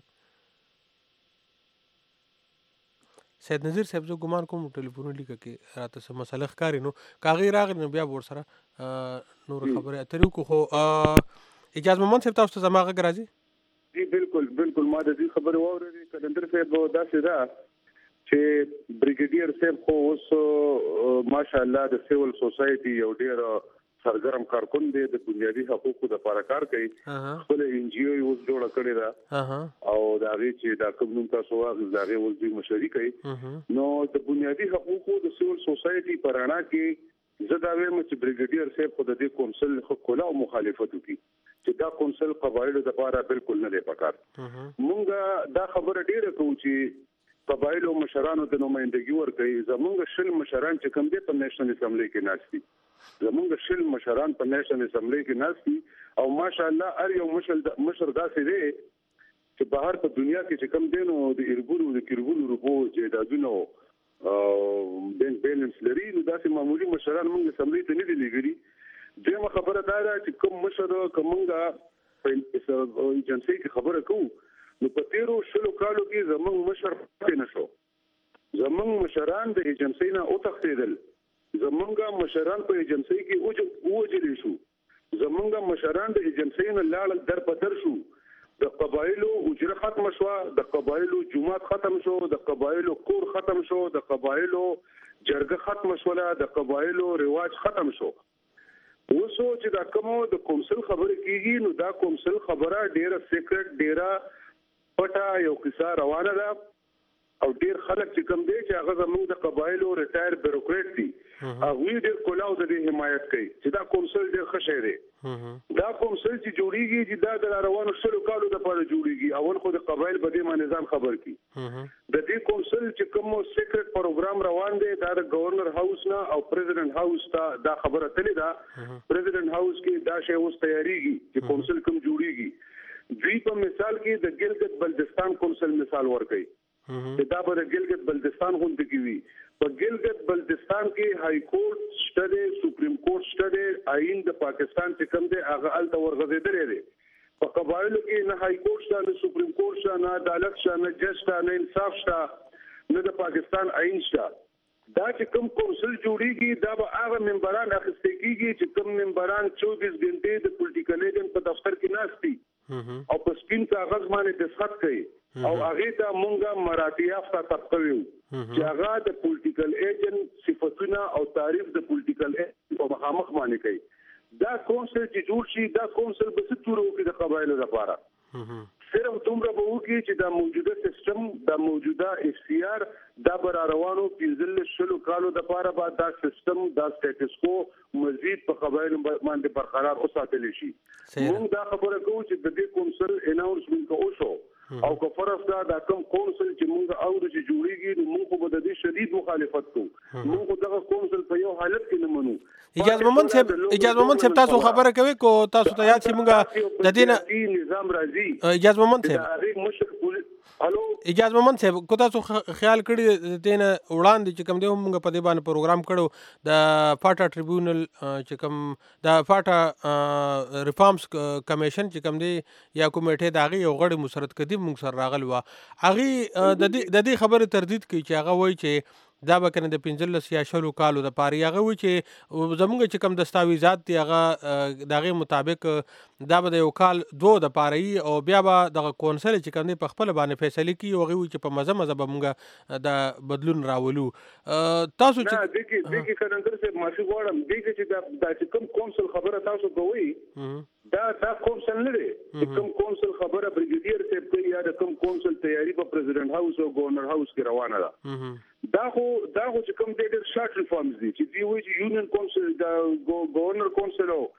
سید نذیر صاحب زه ګمان کوم ټلیفون لیکه کې راته سم مسله ښکاری نو کاغی راغلی نو بیا ور سره نور خبره اترې کو خو اجازه محمد صاحب تاسو ته زما غږ راځي جی بالکل بالکل ما د دې خبره واورېدې کلندر صاحب دا څه ده چې بریګیډیر صاحب خو اوس ماشاءالله د سیول سوسایټي یو ډیر سرګرم کارکون دی د بنیادی حقوقو د لپاره کار کوي خپل ان جی او اوس جوړ کړی دا او دا غي چې دا کوم تاسو واغ دا غي اوس دوی مشورې کوي نو د بنیادی حقوقو د سیول سوسایټي پرانا کې زدا وایم چې بریګیډیر صاحب خو د دې کونسل خپل او مخالفت وکړي چې دا کونسل قبایلو د لپاره بالکل نه دی پکار مونږ دا خبره ډیره کوو چې قبایلو مشرانو ته نمائندګي ورکړي زمونږ شل مشران چې کوم دي په نېشنل اسمبلی کې ناشتي زمونږ شل مشران په نېشنل اسمبلی کې ناشتي او ماشاءالله هر یو مشر مشر داسې دی چې بهر په دنیا کې چې کوم دي نو د ایرګورو د کیرګورو روپو جیدادونو او بین بیلنس لري نو داسې معمولی مشران موږ اسمبلی ته نه دي لګري دغه خبره دا ده چې کوم مشر کومه په ایجنسی کې خبره کوو نو په تیرو شلو کالو کې زمونږ مشر پاتې نشو زمونږ مشران د ایجنسی نه او تختیدل زمونږ مشران په ایجنسی کې اوجل شو زمونږ مشران د ایجنسی نه لاړ در په در شو د قبایلو اجره ختم شو، د قبایلو جمعات ختم شو، د قبایلو کور ختم شو، د قبایلو جرګه ختم شو، د قبایلو رواج ختم شو. وسو چې دا کومو د کونسل خبره کیږي نو دا کونسل خبره ډیره سیکرټ ډیره پټه یو قصه روانه ده او ډیر خلک چې کوم دی چې هغه زموږ د قبایلو ریټایر بیوروکریټ دي هغه ډیر کولاو د حمایت کوي چې دا کونسل ډیر ښه شی دی. دا کونسل چې جوړیږي چې دا د روانو شلو کالو لپاره جوړیږي. اول خو د قبایل په دې باندې ځان خبر کی. د دې کونسل چې کوم سیکرټ پروګرام روان دی دا د گورنر هاوس نه او پریزیدنت هاوس ته دا خبره تللی ده. پریزیدنت هاوس کې دا شی اوس تیاریږي چې کونسل کوم جوړیږي. دوی په مثال کې د ګلګت بلتستان کونسل مثال ورکړي چې دا به د ګلګت بلتستان غونډه کې وي. په ګلګت بلتستان کې های کورټ شته دی، سپریم کورټ شته دی، آئین د پاکستان چې کوم دی هغه هلته ورغځېدلی دی. په قبایلو کې نه های کورټ شته، نه سپریم کورټ شته، نه عدالت شته، نه جج شته، نه انصاف شته، نه د پاکستان آئین شته. دا چې کوم کونسل جوړیږي دا به هغه ممبران اخیستل کیږي چې کوم ممبران چوبیس غنټې د پولیټیکل ایجنټ په دفتر کې ناست دي او په سپین کاغذ باندې دستخط کوي او هغه ته مونږه مراتب یافته طبقه ویو چې هغه د پولیټیکل ایجنټ صفاتونه او تعریف د پولیټیکل ایجنټ په مخامخ باندې کوي. دا کونسل چې جوړ شي دا کونسل به څه تورو کې د قبایلو لپاره صرف دومره به وکړي چې دا موجوده سیستم دا موجوده اف سی آر دا بر روانو پنځل شلو کالو د لپاره به دا سیستم دا سټیټس کو مزید په قبایلو باندې برقرار وساتل شي. موږ دا خبره کوو چې د دې کونسل اناونسمنت وشو او که فرض دا د کوم کونسل چې موږ اورو چې جوړیږي نو موږ به د دې شدید مخالفت کوو. موږ دغه کونسل په یو حالت کې نه منو. اجازه مومن صاحب اجازه مومن صاحب تاسو خبره کوي کو تاسو ته یاد شي موږ د دې نظام راځي. اجازه مومن صاحب هلو اجازه مومن صاحب کو تاسو خیال کړی دینه وړاندې چې کوم دی موږ په دې باندې پروګرام کړو د فاټا ټریبیونل چې کوم د فاټا ریفارمز کمیشن چې کوم دی یا کمیټه دا غي یو غړي مسرت کدي موږ سره راغل و هغه د دې د دې خبره تردید کوي چې هغه وایي چې دا به کنه د پنځلس یا شلو کالو د پاره هغه وایي چې زموږ چې کوم دستاویزات دی هغه دغه مطابق دا به د یو کال دوه د پاره او بیا به د کونسل چې کوم دی په خپل باندې فیصله کوي او هغه چې په مزه مزه به موږ د بدلون راولو. تاسو چې د کې د کې کلندر سے معافي غواړم د کې چې دا چې کوم کونسل خبره تاسو کوي دا دا کونسل نه دی. کوم کونسل خبره بریګیډیر صاحب کوي یا د کوم کونسل تیاری په پریزیدنت هاوس او گورنر هاوس کې روانه ده. دا خو دا خو چې کوم ډېر شارټ ریفارمز دي چې دی وایي چې یونین کونسل دا گورنر کونسل او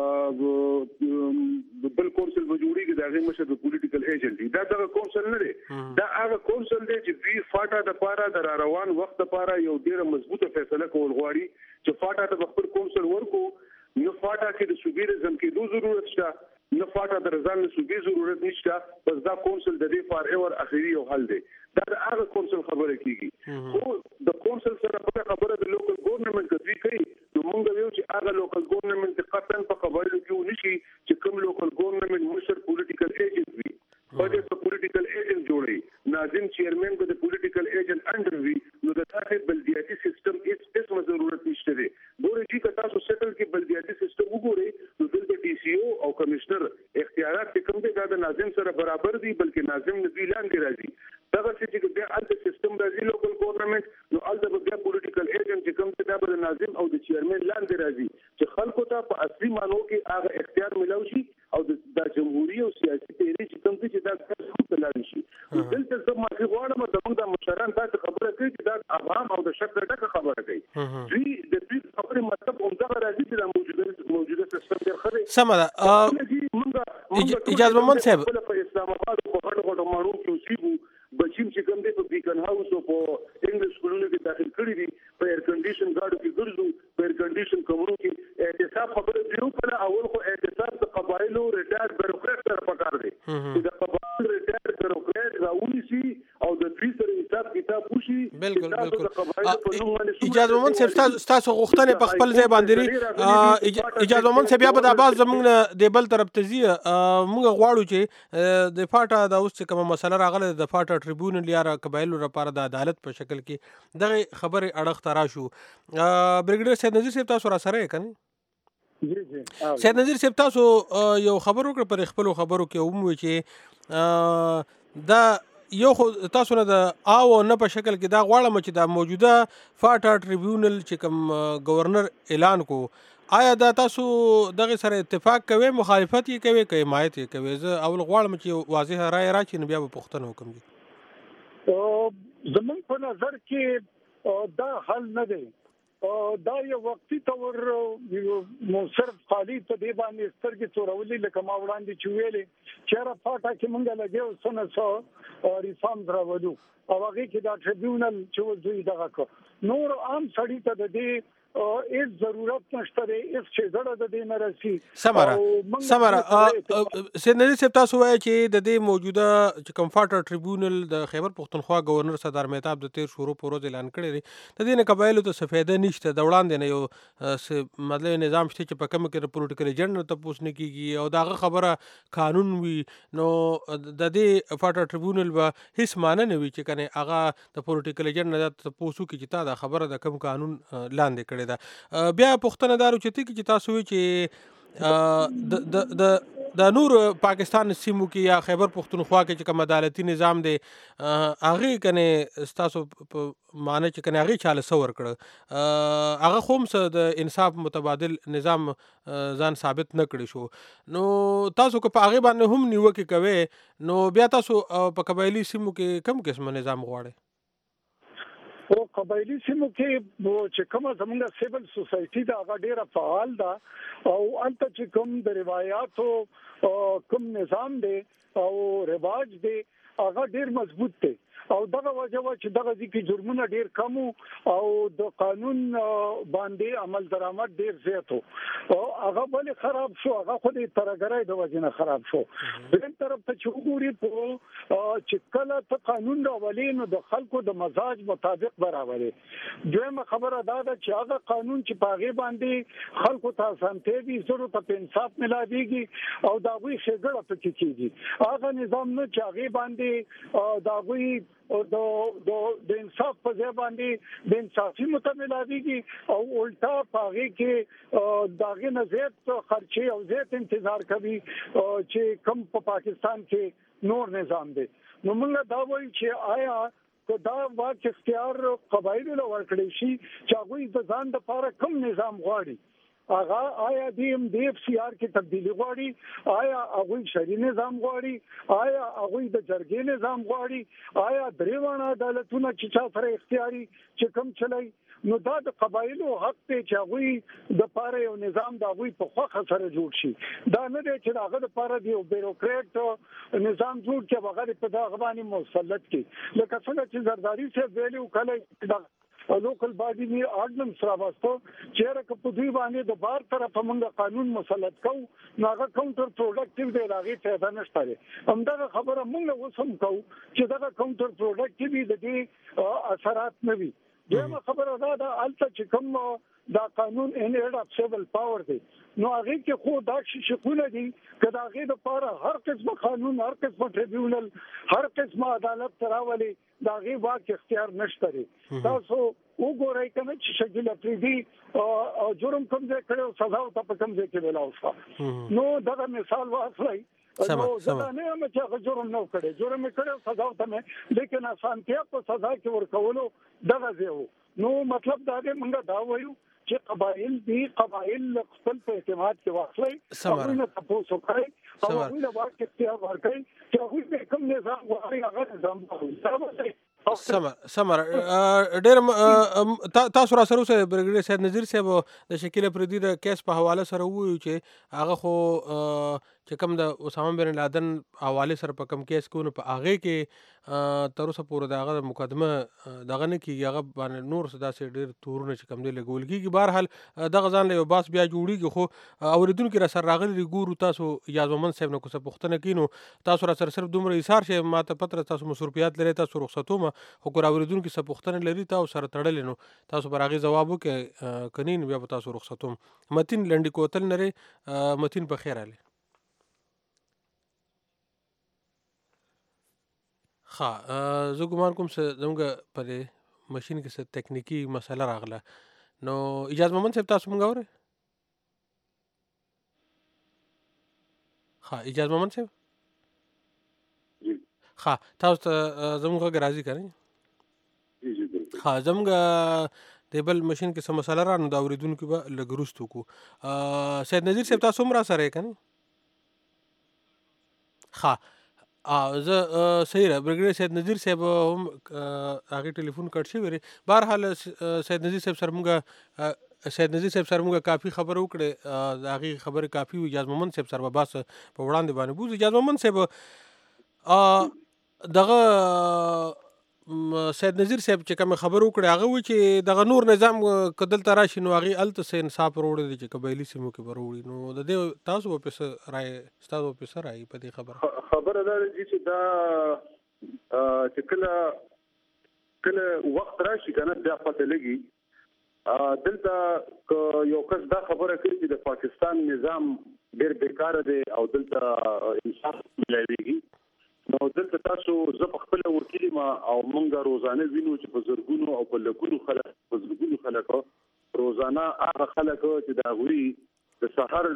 بل کونسل به جوړیږي دا غي مشه د پولیټیکل ایجنټ دی. دا دا کونسل نه دی. دا هغه کونسل دی چې وی فاټا د پاره د روان وخت لپاره یو ډېر مضبوطه فیصله کول غواړي چې فاټا د خپل کونسل ورکو نو فاټا کې د صوبې رزم کې دوه ضرورت شته نه فاټا د رضان صوبې ضرورت نشته بس دا کونسل د دې فار ایور اخیری یو حل دی. دا د هغه کونسل خبره کیږي خو د کونسل سره په خبره د لوکل ګورنمنت کوي کوي نو موږ ویو چې هغه لوکل ګورنمنت قطن په خبرو کې ونشي چې کوم لوکل ګورنمنت مشر پولیټیکل ایجنټ وي په دې پولیټیکل ایجنټ جوړي ناظم چیرمن به د پولیټیکل ایجنټ انډر وي نو د تاسو بلدیاتي سیستم هیڅ هیڅ ضرورت نشته دی. ګورئ چې که تاسو سیټل کې بلدیاتي سیستم وګورئ نو دلته ډي سی او او کمشنر اختیارات کوم دي دا د ناظم سره برابر دي بلکې ناظم نه دی لاندې راځي. دغه چې د الته سیستم راځي لوکل ګورنمنت نو الته به پولیټیکل ایجنټ چې کوم څه د ناظم او د چیرمن لاندې راځي چې خلکو ته په اصلي مانو کې هغه اختیار ملو شي او د جمهوریت او سیاسي تیری چې کوم څه دا څه لاندې شي. دلته زما چې غواړم د موږ مشران تاسو خبره کوي چې دا عوام او د شک ډکه خبره کوي. دوی د دې خبره مطلب همدغه راځي چې د موجوده موجوده سیستم ډېر ښه دی. سمه ده. اجازه مومن صاحب په اسلام آباد په غټ غټ مانو کې اوسېږو بچیم چې کوم دی په بیکن هاوس او په انګلیش سکولونو کې داخل کړي دي په ایر کنډیشن ګاډو کې ګرځو په ایر کنډیشن کمرو کې احتساب خبره دیو کله اول خو احتساب د قبایلو ریټایر بیوروکرات سره پکار دی چې د قبایلو ریټایر بیوروکرات راونی سي او د دوی سره حساب کتاب وشي. بالکل بالکل. اجازه مومن صاحب تاسو غوښتنه په خپل ځای باندې اجازه مومن صاحب بیا به د باز زمونږ د بل طرف ته زی موږ غواړو چې د فاټا د اوس کومه مسله راغله د فاټا ټریبیونل یا قبایلو لپاره د عدالت په شکل کې دغه خبره اړه ترا شو. بریګیډیر سید نذیر صاحب تاسو را سره کنه جی جی سید نذیر صاحب تاسو یو خبر وکړه پر خپل خبرو کې ومو چې دا یو خو تاسو نه د آو نه په شکل کې دا غواړم چې دا موجوده فاټا ټریبیونل چې کوم گورنر اعلان کو آیا دا تاسو دغه سره اتفاق کوي مخالفت یې کوي که حمایت یې کوي؟ زه اول غواړم چې واضح رائے راکړي نو بیا به پوښتنه وکړم. زمونږ په نظر کې دا حل نه دی، دا یو وختي تور مو صرف خالی په دې باندې سترګې څورولې لکه ما وړاندې چې ویلې چېرې فاټا کې مونږ لګیو سنه سو ریفارم راوړو او هغه کې دا ټریبیونل چې وځي دغه کو نور عام سړی ته د دې هیڅ ضرورت نشته دی، هیڅ چې زړه د دې نه راسي. سمره سمره سید نذیر صاحب تاسو وایي چې د دې موجوده چې کوم فاټا ټریبیونل د خیبر پښتونخوا گورنر سردار مهتاب د تیر شروع پر ورځ اعلان کړی دی، د دې نه قبایلو ته څه فایده نشته، د وړاندې نه یو مطلب نظام شته چې په کوم کې د پولیټیکل ایجنټ نه تپوس نه کیږي او داغه خبره قانون وي، نو د دې فاټا ټریبیونل به هیڅ معنی نه وي چې کنه هغه د پولیټیکل ایجنټ نه تپوس وکړي چې تا دا خبره د کوم قانون لاندې کړی ده. بیا پوښتنه دارو چې چې تاسو وی چې د د د نور پاکستان سیمو کې یا خیبر پښتونخوا کې چې کوم عدالتي نظام دی هغه کنه تاسو معنی چې کنه هغه چاله سور کړ هغه خوم سره د انصاف متبادل نظام ځان ثابت نه کړی شو، نو تاسو که په هغه باندې هم نیوکه کوي نو بیا تاسو په قبایلی سیمو کې کوم قسم نظام غواړئ؟ او قبایلی سیمو کې چې کومه زمونږ سیول سوسایټي دا هغه ډیره فعال ده او انت چې کوم د روایتو کوم نظام دی او رواج دی هغه ډیر مضبوط دی او دغه وجه و چې دغه ځکه جرمونه ډیر کم او د قانون باندې عمل درآمد ډیر زیات او هغه بل خراب شو، هغه خو د ترګرای د وجه نه خراب شو. بل طرف ته چې وګوري په چې کله ته قانون راولې نو د خلکو د مزاج مطابق برابرې. دویمه خبره دا ده چې هغه قانون چې پاغه باندې خلکو ته اسانتي وي ضرورت په انصاف ملاويږي او دا وی شګړه پکې کیږي، هغه نظام نه چې هغه باندې دا وی او د د انصاف په ځای باندې د انصافي متملاويږي او الټا پاغه کې داغه نه زیات خرچي او زیات انتظار کوي چې کم په پاکستان کې نور نظام دی. نو موږ دا وایو چې آیا دا واک اختیار قبایلو له ورکړي شي چې هغه د ځان لپاره کم نظام غواړي، هغه آیا د ام ډی اف سی آر کې تبدیلی غواړي، آیا هغه شری نظام غواړي، آیا هغه د جرګې نظام غواړي، آیا دریوانه عدالتونه چې چا سره اختیاري چې کم چلای، نو دا د قبایلو حق ته چې هغه د پاره یو نظام دا وی په خوخه سره جوړ شي، دا نه دی چې هغه د پاره دی بیروکریټ نظام جوړ چې هغه په دغه باندې مسلط کی لکه څنګه چې زرداری سے ویلو کله لوکل باډي می آرډننس راوستو چې راکه په دوی باندې د بار طرف موږ قانون مسلط کو ناغه کاونټر پروډکټیو دی راغی ته نشته همدغه خبره موږ وسم کو چې دا کاونټر پروډکټیو د دې اثرات نه وي. دغه خبره دا د الته چې کوم دا قانون ان هډ اف سیول پاور دی نو هغه کې خو دا شقونه دي کدا هغه د پاره هر قسم قانون هر قسم ټریبیونل هر قسم عدالت تراولي دا هغه واک اختیار نشته لري. تاسو وګورئ کنه چې شکل افریدي او جرم کوم ځای کړو سزا او په کوم ځای کې ویلاوسه نو دا مثال واخلئ نو زه نه یم چې هغه جرم نه کړی، جرم کړو سزا ته مې لیکن اسانتیا په سزا کې ورکولو دغه ځای نو مطلب دا دی موږ دا وایو چې قبایل دي قبایل خپل په اعتماد کې واخلي هغه نه تاسو کوي او هغه له واقع اختیار ورکړي چې هغه کوم نظام غواړي هغه نظام وایي. سمر سمر ډېر تاسو را سره اوسه برګډیر سید نذیر صاحب د شکیل افریدي د کیس په حواله سره وایو چې هغه خو چې کوم د اسامه بن لادن حواله سره په کوم کیس کو نه په هغه کې تر اوسه پورې دغه مقدمه دغه نه کیږي، هغه باندې نور صدا سي ډېر تورونه چې کوم دی لګول کیږي. بهر حال دغه ځان له یو باس بیا جوړیږي خو اوریدونکو را سره راغلي ګورو تاسو اجازه من صاحب نه کوڅه پښتنه کینو تاسو را سره صرف دومره ایثار شه ماته پتر تاسو مصروفیات لري تاسو رخصتومه خو ګور اوریدونکو څه پښتنه لري تاسو سره تړل نو تاسو براغي جواب وکړئ کنین بیا تاسو رخصتوم متین لنډی کوتل نری متین په خیر علي. ها زه ګمان کوم چې زموږ په ماشين کې څه تکنیکی مسله راغله نو اجازه مومن صاحب تاسو مونږ اورئ؟ ها اجازه محمد صاحب جی ها تاسو ته زموږ غږ راځي کنه جی جی بالکل ها زموږ د بل ماشين کې څه مسله را نو دا اوریدونکو به لګروستو کو سید نذیر صاحب تاسو هم را سره کنه ها ا زه صحیح را برګریډ سید نذیر صاحب هم هغه ټلیفون کټ شي وری بهر حال سید نذیر صاحب سره موږ سید نذیر صاحب سره موږ کافي خبر وکړه هغه خبره کافي و اجازه محمد صاحب سره بس په وړاندې باندې بوز اجازه محمد صاحب دغه سید نذیر صاحب چې کوم خبر وکړي هغه و چې دغه نور نظام کدل تراشي نو هغه الته سه انصاف وروړي چې قبایلی سیمو کې وروړي نو د دې تاسو په څه رائے تاسو په څه رائے په دې خبره خبره ده چې دا چې کله کله وخت راشي کنه دا پته لګي دلته یو کس دا خبره کوي چې د پاکستان نظام ډېر بیکاره دی او دلته انصاف ملایويږي نو دلته تاسو زه په خپل وکیل ما او مونږه روزانه وینو چې په زرګونو او په لکونو خلک په زرګونو خلک روزانه هغه خلک چې دا غوي د سحر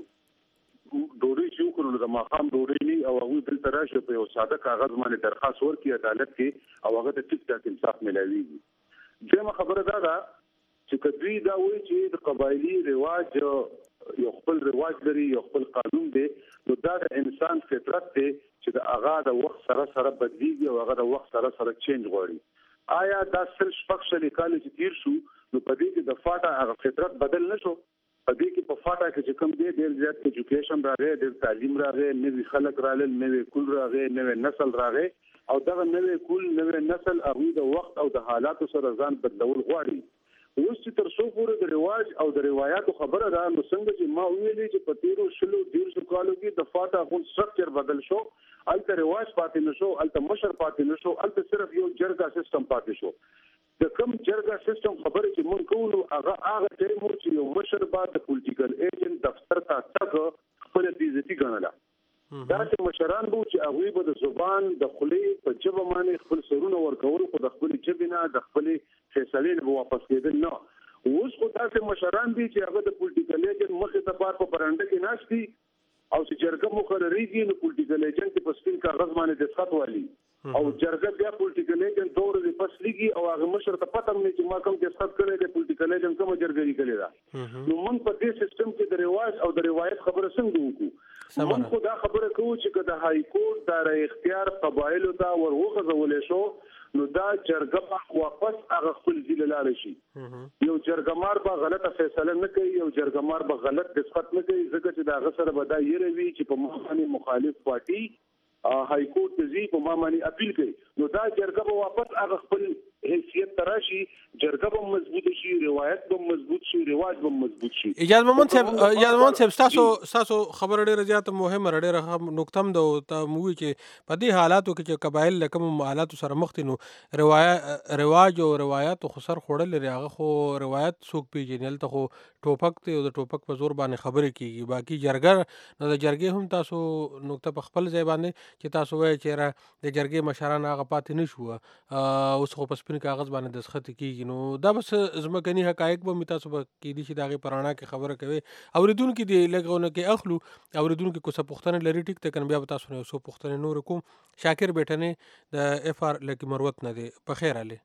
ډوډۍ چې وکړو د ماقام ډوډۍ نه او هغه دلته راشي په یو ساده کاغذ باندې درخواست ورکړي عدالت کې او هغه ته ټیک ټاک انصاف ملایويږي دغه خبره ده چې کدی دا وایي چې د قبایلی رواج یو خپل رواج لري یو خپل قانون دی نو دا د انسان فطرت دی چې د هغه د وخت سره سره بدلیږي او هغه د وخت سره سره چینج غواړي آیا دا سل شپږ شل کال چې تیر شو نو په دې کې د فاټا هغه فطرت بدل نشو په دې کې په فاټا کې چې کوم دی ډېر زیات ایجوکیشن راغی ډېر تعلیم راغی نوې خلک رالل نوې کول راغی نوې نسل راغی او دغه نوې کول نوې نسل هغه د وخت او د حالاتو سره ځان بدلول غواړي اوس چې تر څو پورې د رواج او د روایتو خبره ده نو څنګه چې ما ویلي چې په تیرو شلو ډیر کالو کې د فاټا غون سټرکچر بدل شو الته رواج پاتې نشو الته مشر پاتې نشو الته صرف یو جرګه سیستم پاتې شو د کوم جرګه سیستم خبره چې مونږ کوو هغه هغه ټیم چې یو مشر با د پولیټیکل ایجنټ دفتر ته تګ خپل بیزتی ګڼله دا چې مشران وو چې هغه به د زبان د خلې په جبه باندې خپل سرونه ورکول خو د خپل جبینه د خپل فیصلې به واپس کېدل نه اوس خو تاسو مشران دي چې هغه د پولیټیکل ایجنټ مخې ته پار په پرانډه کې ناشتي او چې جرګه مقرریږي نو پولیټیکل ایجنټ په سپین کاغذ باندې دستخط والی او جرګه بیا پولیټیکل ایجنټ دور دې پس لګي او هغه مشر ته پته مې چې ما کوم دستخط کړی دی پولیټیکل ایجنټ کوم جرګه یې کړی دا نو موږ په دې سیستم کې د رواج او د روایت خبره څنګه وکړو موږ خو دا خبره کوو چې د هاي کورټ د رای اختیار قبایلو ته ورغځولې شو نو دا جرګه واپس هغه خپل ځای لاله شي یو جرګمار به غلطه فیصله نه کوي یو جرګمار به غلط دستخط نه کوي ځکه چې دا غسر به دا یروي چې په مخاني مخالف پارټي هاي کورټ ته ځي په مامانی اپیل کوي نو دا جرګه به واپس هغه خپل حیثیت تراشي جرګه به مضبوط شي روایت به مضبوط شي رواج به مضبوط شي اجازه محمد صاحب اجازه محمد صاحب تاسو تاسو خبر ډیره زیاته مهمه ډیره نقطه هم ده ته موي چې په دې حالاتو کې چې قبایل لکه حالاتو سره مخ دي نو روایت رواج او روایت خو سر خوړل لري هغه خو روایت څوک پیژنل ته خو ټوپک ته او د ټوپک په زور باندې خبرې کیږي باقي جرګه نو د جرګې هم تاسو نقطه په خپل ځای باندې چې تاسو وایي چې را د جرګې مشران هغه پاتې نشو اوس خو په سپین کاغذ باندې دستخط کیږي نو دا بس زمکني حقایق به تاسو به کې دي چې داغه پرانا کې خبره کوي اوریدونکو دی لګونه کې اخلو اوریدونکو کو څه پوښتنه لري ټیک ته کنه بیا تاسو نه څه پوښتنه نور کوم شاکر بیٹنه د اف ار لکی مروت نه دی په خیر علي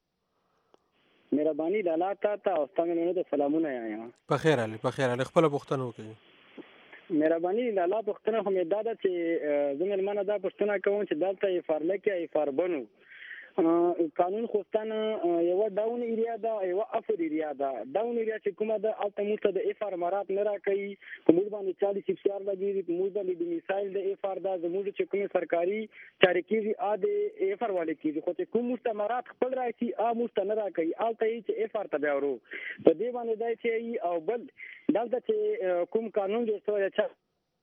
مهرباني لالا تا ته او ستاسو نه د سلامونه یم په خیر علي په خیر علي خپل پوښتنه وکړي مهرباني لالا پوښتنه هم دا ده چې زموږ منه دا پوښتنه کوم چې دلته اف ار لکی اف ار بنو قانون خوستانه یو ډاون ایریا دا یو افر ایریا دا ډاون ایریا چې کومه ده البته موږ د اف ار مراد نه راکړي کوم باندې چالیس افسیار لګي موږ باندې د مثال د اف ار دا زموږ چې کومه سرکاري چارې کیږي ا د اف ار والے کیږي خو چې کوم مستمرات خپل راځي ا مست نه راکړي البته چې اف ار ته ورو په دې باندې دا چې او بل دلته چې کوم قانون جوړ شوی چې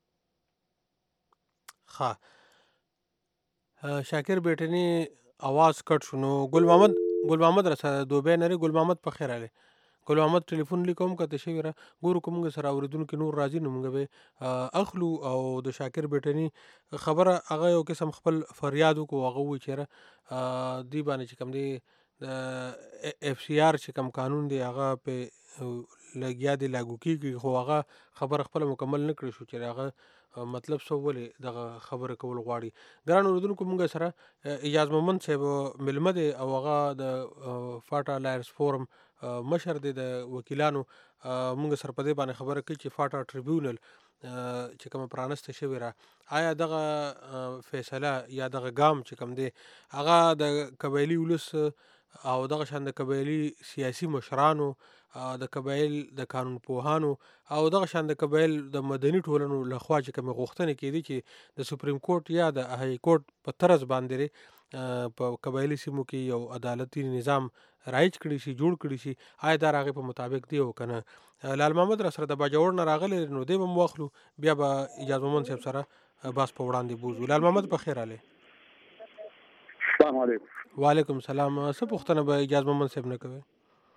ها شاکر بیٹنی आवाज کټ شنو ګل محمد ګل محمد را سره دوبه نری ګل محمد په خیر علي ګل محمد ټلیفون لیکوم کته شي ورا ګورو کومګه سره اوریدونکو نور راځي نو موږ به اخلو او د شاکر بیٹنی خبره هغه یو قسم خپل فریاد کو هغه و چیرې دی باندې چې کوم دی د اف سی آر چې کوم قانون دی هغه په لګیا دی لاګو کیږي خو هغه خبر خپل مکمل نه کړی شو چې هغه مطلب څه ولې دغه خبره کول غواړي. ګران اوریدونکو موږ سره اجاز مومند صاحب ملمه دی او هغه د فاټا لایرز فورم مشر دی د وکیلانو. موږ سره په دې باندې خبره کوي چې فاټا ټریبیونل چې کومه پرانسته شوې را آیا دغه فیصله یا دغه ګام چې کوم دی هغه د قبایلي ولس او دغه شان د قبایلي سیاسي مشرانو د قبایل د قانون پوهانو او دغه شان د قبایل د مدني ټولنو لخوا چې کومې غوښتنې کېدي چې د سپریم کورټ یا د های کورټ په طرز باندې په قبایلي سیمو کې یو عدالتي نظام رایج کړي شي جوړ کړي شي آیا دا هغې په مطابق دی او که نه. لال محمد را سره د باجوړ نه راغلی نو دی به م واخلو بیا به اجاز مومند صاحب سره بس په وړاندې بوځو. لال محمد په خیر راغلی. السلام علیکم. وعلیکم السلام. څه پوښتنه به اجاز مومند صاحب نه کوي؟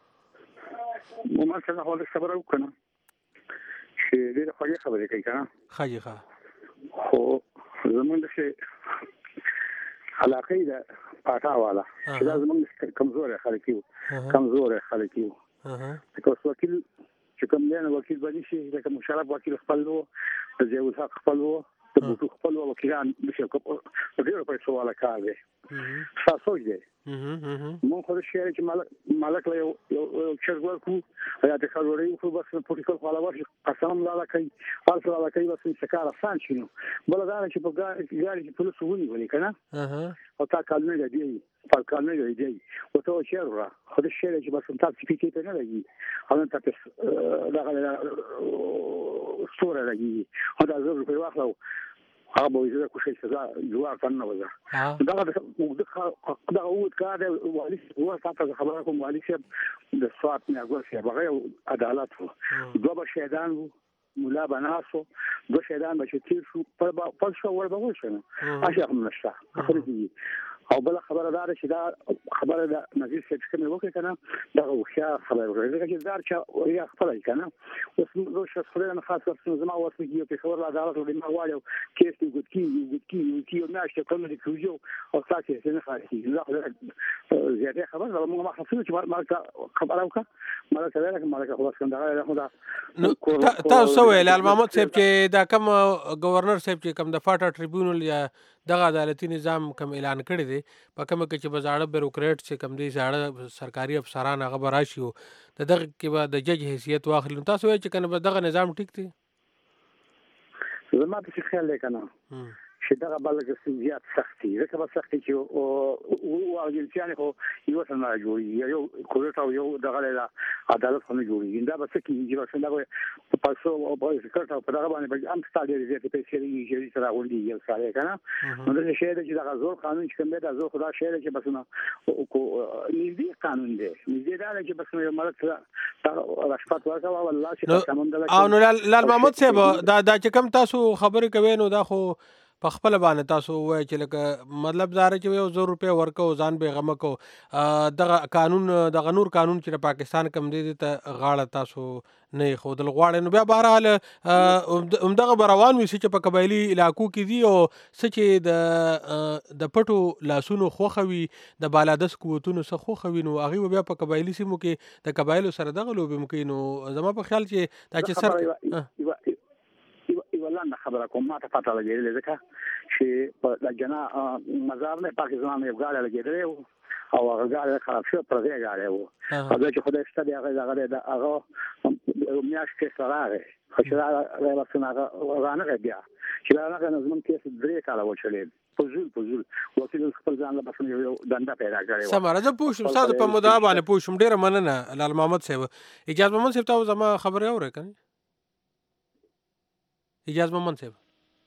مومند صاحب خو خبره وکړه چې ډېرې خوږې خبرې کوي که نه ښه جي ښه خو زمونږ داسې علاقه یې ده پاټا والا چې دا زمونږ کمزوری خلک یو کمزوری خلک یو لکه اوس وکیل چې کوم دی نو وکیل به نشي لکه مشرف وکیل خپل و د ضیاء الحق خپل و د بوټو خپل و وکیلان نشي ډېرو پیسو والا کار دی ستا سوچ دی مونږ خو د شعر چې مالک له یو چرګ ورکړو یا د ښاروالۍ وکړو بس پولیټیکل خو علاوه شي قسم هم لاله کوي هر څه لاله کوي بس څه کار اسان شي نو بله دا ده چې په ګاډي کې پولیس ونیولې که نه او تا کالونه دی پر کالونه دی ورته شعر وره خو د شعر چې بس تا سپیکې ته نه لګي او نن تا دغه ستوره لګي او دا زر روپۍ واخلو هغه به وایي زه کوشش سزا جوار ته نه وځه دغه دغه اوږد کار دی والي صاحب تا ته خبره کوم والي صاحب د سوات میاګور صاحب هغه یو عدالت و دوه به شهیدان وو ملا به ناست و دوه شهیدان به چې تیر شو پس شو ور به وشو نو هسې هم نشته خبرې دي. او بله خبره دا ده چې دا خبره د نظیر صاحب چې کومې وکړې که نه دغه هوښیار خبره وکړه ځکه چې دا هر چا یا خپله وي که نه اوس زه شخص خدای نه خاص کر زما وس نه کېږي پېښور له عدالت وړي ما غواړي او کیس دې اوږد کېږي اوږد کېږي اوږد کېږي یو میاشت کلونه دې کېږي او ستا کیس دې نه خلاص کېږي دا خو زیاتې خبره ده موږ مخکې شوو چې مالکه خبره وکړه مالکه ویله که مالکه خو بس کندهار دی خو دا تاسو څه ویل لال محمد صاحب چې دا کوم ګورنر صاحب چې کوم د فاټا ټریبیونل یا دغه عدالتي نظام کوم اعلان کړی دی په کومه کې چې به زاړه بیروکریټ چې کوم دی زاړه سرکاري افسران هغه به راشي او د دغه کې به د جج حیثیت واخلي نو تاسو وایئ چې که نه به دغه نظام ټیک دی؟ زما پسې خیال دی که نه چې دغه به لږ زیات سخت وي ځکه به سخت وي چې اجنسیانې خو یوه ته نه جوړېږي یو کوریټ او یو دغه دی عدالت خو نه جوړېږي دا به څه کېږي چې دا به په پیسو او په سکرټ او په دغه باندې به هم ستا ډېرې زیاتې پیسې لګېږي چې ته راغونډېږي یو سړی که نه نو داسې شی دی چې دغه زور قانون چې کوم دی دا زور خو دا شی دی چې بس نه نږدې قانون دی نږدې دا دی چې بس یو ملک ته رشوت ورکوه والله چې قانون او نو لال محمد صاحب دا چې کوم تاسو خبرې کوئ نو دا خو په خپله باندې تاسو ووایئ چې لکه مطلب دا چې یو زر روپۍ ورکو ځان بېغمه کو دغه قانون دغه نور قانون چې د پاکستان کوم دی دې ته غاړه تاسو نه یې ښودل غواړئ نو بیا بهرحال همدغه به روان وي څه چې په قبایلي علاقو کې دي او څه چې د د پټو لاسونو خوښه وي د بالادست قوتونو څه خوښه وي نو هغوی به بیا په قبایلي سیمو کې د قبایلو سره دغه لوبې هم کوي نو زما په خیال چې دا چې سر یوه لنډه خبره کوم ما ته پته لګېدلې ځکه چې په د جنا مزار نه پاکستان یو ګاډی لګېدلی و او هغه ګاډی خراب شو پردی ګاډی و او دا چې خدای شته دی هغه دغه دی د هغه میاشت کیس راغی خو چې راغی بس هغه رانغی بیا چې رانغی نو زموږ کیس درې کاله وچلېد په زول په زول وکیل خپل ځان له بس یو دنده پیدا کړې وه سمه زه پوه شوم ستاسو په مدعا باندې پوه شوم ډېره مننه لال محمد صاحب. اجاز محمد صاحب تاسو زما خبرې اورئ که نه اجاز محمد صاحب؟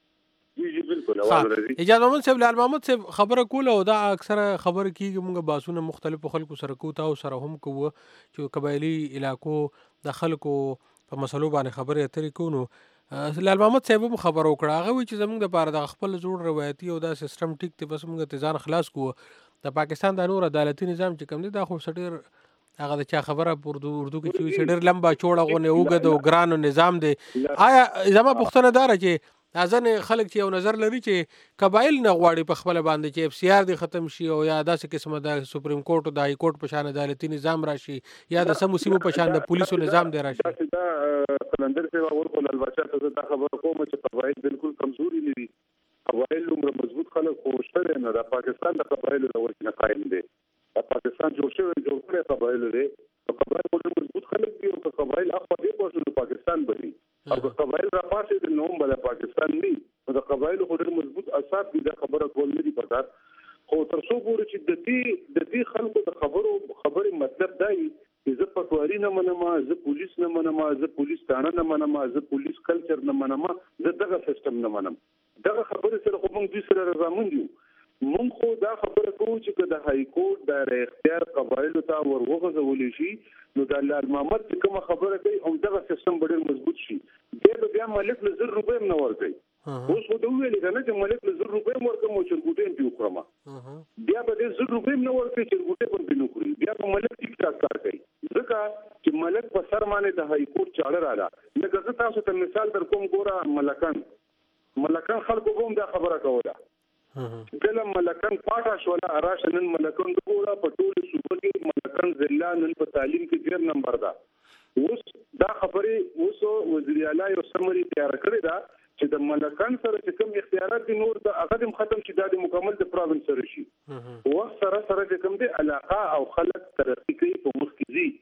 اجاز محمد صاحب لال محمد صاحب خبره کوله او دا اکثره خبره کېږي موږ بحثونه مختلفو خلکو سره کوو تاسو سره هم کوو چې قبایلي علاقو د خلکو په مسلو باندې خبرې اترې کوو نو لال محمد صاحب هم خبره وکړه هغه وایي چې زموږ دپاره د خپل زوړ روایتي او دا سیسټم ټیک دی بس موږ ته ځان خلاص کوو د پاکستان دا نور عدالتي نظام چې کوم دی دا خو څه ډېر هغه د چا خبره په اردو اردو کې چې ډېر لمبا چوړه غونې اوږد او ګرانو نظام دی. آیا زما پوښتنه دا ده چې ځنې خلک چې یو نظر لري چې قبایل نه غواړي په خپله باندې چې اف سی آر دې ختم شي او یا داسې قسمه د سپریم کورټ او د های کورټ په شان عدالتي نظام راشي یا د سمو سیمو په شان د پولیسو نظام دی راشي. دا قلندر صاحب ورکول البته ته دا خبره کوم چې قبایل بالکل کمزوري نه دي. قبایل عمر مضبوط خلک خو شته نه. د پاکستان د قبایل د ورته قائم دي. د پاکستان جوړ شوی جوړ کړی قبایل دي. قبایل ډېر مضبوط خلک دي او قبایل هغه په پوسټ د پاکستان بني او قبایل را پاسې د نوم بل پاکستان نه. د قبایل ډېر مضبوط اساس دي. د خبره کول نه دي پکار. خو تر څو پورې چې د دې د دې خلکو د خبرو خبرې مطلب دی چې زه پټواري نه منم، زه پولیس نه منم، زه پولیس تانه نه منم، زه پولیس کلچر نه منم، زه دغه سیستم نه منم. دغه خبره سره خو موږ دوی سره رضامند یو. مونږ خو دا خبره کوو چې که د های کورټ د اختیار قبایلو ته ور وغځولی شي نو د لال محمد چې کومه خبره کوي او دغه سیستم به ډېر مضبوط شي. دی به بیا ملک له زر روپۍ هم نه ورکوي. اوس خو د وویلې که نه چې ملک له زر روپۍ هم ورکوم او چرګوټۍ هم پرې وخورم، بیا به دی زر روپۍ هم نه ورکوي، چرګوټۍ به هم پرې نه خوري، بیا به ملک ټیک ټاک کار کوي. ځکه چې ملک په سر باندې د های کورټ چاړه راغله. لکه زه تاسو ته مثال در کوم، ګوره ملکان ملکان خلکو به هم دا خبره کوله. کله ملکان پاټه شوله راشه نن ملکان ګوره په ټولو صوبه کې ملکان ضلع نن په تعلیم کې ډېر نمبر ده. اوس دا خبرې اوس وزیر اعلی یو سمري تیار کړې ده چې د ملکان سره چې کوم اختیارات دي نور د هغه هم ختم شي، دا د مکمل د پروینس سره شي. وخت سره سره چې کوم دي علاقه او خلک ترقي کوي په مخ کې ځي.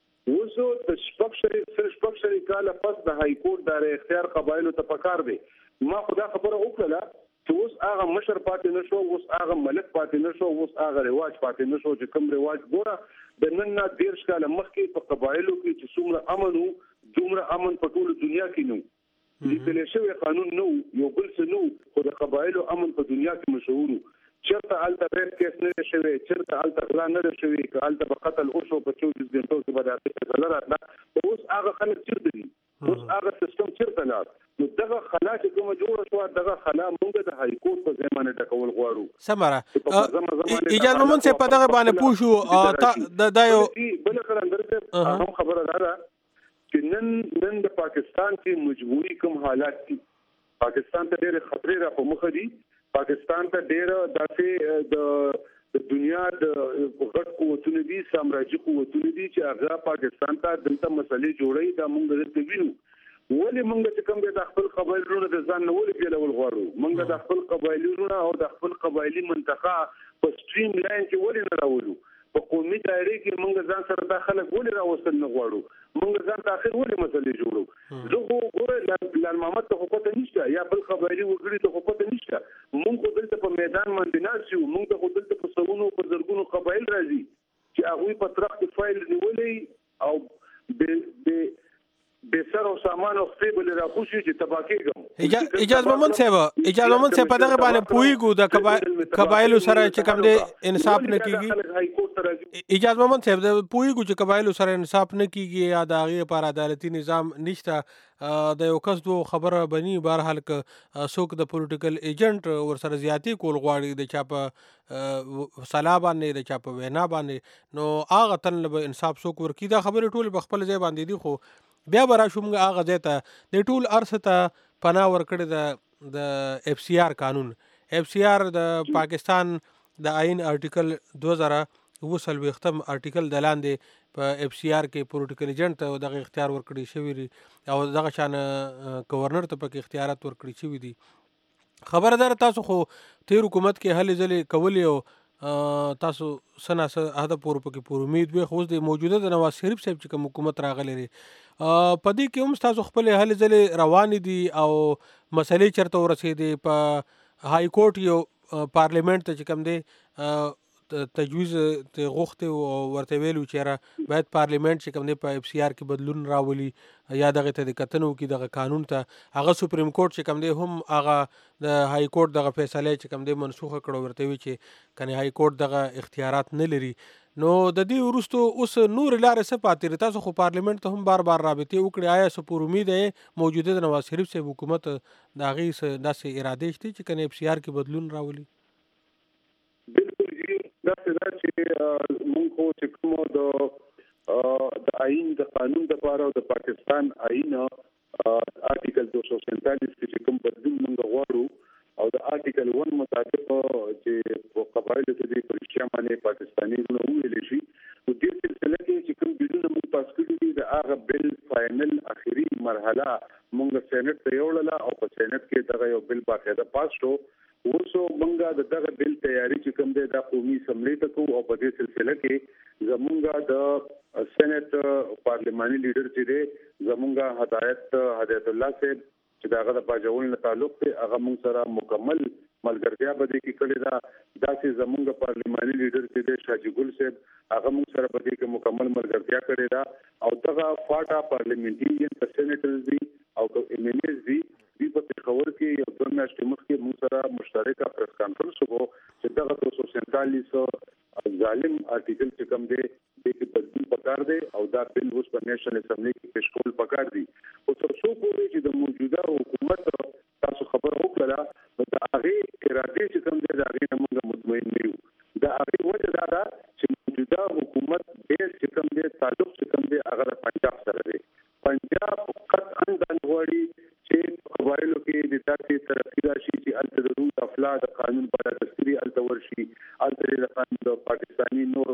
اوس د شپږ شری سره شپږ شری کاله پس د های کورټ د اختیار قبایلو ته پکار دی. ما خدا خبره وکړه چې اوس هغه مشر پاتې نشو، اوس هغه ملک پاتې نشو، اوس هغه رواج پاتې نشو چې کوم رواج ګوره د نن نه ډېر کاله مخکې په قبایلو کې چې څومره امن وو دومره امن په ټوله دنیا کې نه و. لیکل شوی قانون نه یو بل څه نه، خو د قبایلو امن په دنیا کې مشهور و. چېرته هلته ریپ کیس نه دی شوی، چېرته هلته غلا نه دی شوی، که هلته به قتل وشو په چوبیس ګنټو کې به د هغې فیصله راتله. اوس هغه خلک چېرته دي؟ اوس هغه سیستم چېرته لاړ؟ نو دغه خلا چې کومه جوړه شوه دغه خلا موږ د های کورټ په ځای باندې ډکول غواړو. سمره اجازه مومن صاحب په دغه باندې پوه شو. دا یو بله قلندر صاحب هم خبره دا ده چې نن نن د پاکستان کې مجبوري کوم حالات دي. پاکستان ته ډېرې خطرې را په مخه دي. پاکستان ته ډېره داسې د دنیا د غټ قوتونه دي، سامراجي قوتونه دي چې هغه پاکستان ته دلته مسلې جوړوي. دا موږ دلته وینو. ولې موږ چې کوم د خپل قبایلونو د ځان نه ولې پیلول غواړو؟ موږ د خپل قبایلونو او د خپل قبایلي منطقه په سټریم لاین کې ولې نه راولو؟ په قومي دایره کې موږ ځان سره دا خلک ولې راوستل نه غواړو؟ موږ ځان ته اخر ولې مسلې جوړو؟ زه خو ګوره لال محمد ته خو پته نشته یا بل قبایلي وګړي ته خو پته نشته. موږ خو دلته په میدان باندې ناست یو. موږ ته خو دلته په سلونو په زرګونو قبایل راځي چې هغوی په ترخت فایل نیولې او بے سر او سامان او خپې بل را خوشي چې تباکېږم. اجازه مومن صاحب اجازه مومن صاحب په دغه باندې پوهیږو د قبایلو سره چې کوم دی انصاف نه کیږي. اجازه مومن صاحب د پوهیږو چې قبایلو سره انصاف نه کیږي یا د هغې لپاره عدالتي نظام نشته. د یو کس دوه خبره بني بهرحال که څوک د پولیټیکل ایجنټ ورسره زیاتې کول غواړي د چا په سلا باندې د چا په وینا باندې نو هغه تن له به انصاف څوک ورکړي. دا خبرې ټولې په خپل ځای باندې دي. خو بیا به راشو موږ هغه ځای ته د ټول ارڅ ته پناه ورکړې ده د اف سی آر قانون. اف سی آر د پاکستان د آئین آرټیکل دوه زره اوه څلوېښتم آرټیکل د لاندې په اف سی آر کې پولیټیکل ایجنټ ته دغه اختیار ورکړی شوي دي او دغه شان گورنر ته پکې اختیارات ورکړي شوي دي. خبره ده تاسو خو تیر حکومت کې هلې ځلې کولې او تاسو څه ناڅه هدف پورې پکې پور امید وي. خو اوس د موجوده د نواز شریف صاحب چې کوم حکومت راغلی دی په دې کې هم ستاسو خپلې هلې ځلې روانې دي او مسلې چېرته ورسېدې. په های کورټ یو پارلیمنټ ته چې کوم دی تجویز ته غوښتې او ورته ویلو چې یاره باید پارلیمنټ چې کوم دی په اف سی آر کې بدلون راولي یا دغې ته د کتنه وکړي دغه قانون ته. هغه سپریم کورټ چې کوم دی هم هغه د های کورټ دغه فیصله چې کوم دی منسوخه کړه، ورته وي چې کنې های کورټ دغه اختیارات نه لري. نو د دې وروستو اوس نورې لارې څه پاتې دي؟ تاسو خو پارلیمنټ ته هم بار بار رابطې وکړې. آیا څه پور امید یې موجوده د نواز شریف صاحب حکومت د هغې څه داسې ارادې شته چې کنې اف سی آر کې بدلون راولي؟ بالکل جی داسې ده چې موږ خو چې کومو د آئین د قانون دپاره او د پاکستان آئین آرټیکل دو سو سینتالیس کې چې کوم بدلون ویل شي. په دې سلسله کې چې کوم بلونه موږ پاس کړي دي د هغه بل فائنل اخیری مرحله موږ سېنات ته یوړله او په سېنات کې دغه یو بل باقاعده پاس شو. ورسو موږ د دغه بل تیاری چې کوم دی د قومي اسمبلی ته کوو او په دې سلسله کې زمونږ د سېنات پارلماني لیډر چې دی زمونږ هدایت هدایت الله صاحب چې داغه د باجوړ نه تعلق دی هغه موږ سره مکمل ملګرتیا بده کې کړی دا داسې زمونږ پارلماني لیډر چې دی شاجي ګل صاحب هغه موږ سره بده کې مکمل ملګرتیا کړی دا او دغه فاټا پارلیمنټریان سېنیټرز دي او ایم ان ایز دي دی په خبر کې یو د میاشتې مخکې موږ سره مشترکه پریس کانفرنس وکړو چې دغه دو سو سینتالیس ظالم آرټیکل چې کوم دی د کې بدیل پکار دی او دا بل اوس په نېشنل اسمبلی کې پیش کول پکار دی. او تر څو پورې چې د موجوده حکومت تاسو خبر وکړه د هغه ارادې چې کوم دی د هغه موږ مطمئن نه یو. د هغه وجه دا ده چې موجوده حکومت د چې کوم دی تعلق چې کوم دی هغه د پنجاب سره دی. پنجاب قطعا د غوړي چې قبایلو کې د تاسو ترقی راشي چې الته د روح افلاد قانون پر دستوري الته ورشي الته د قانون د پاکستاني نور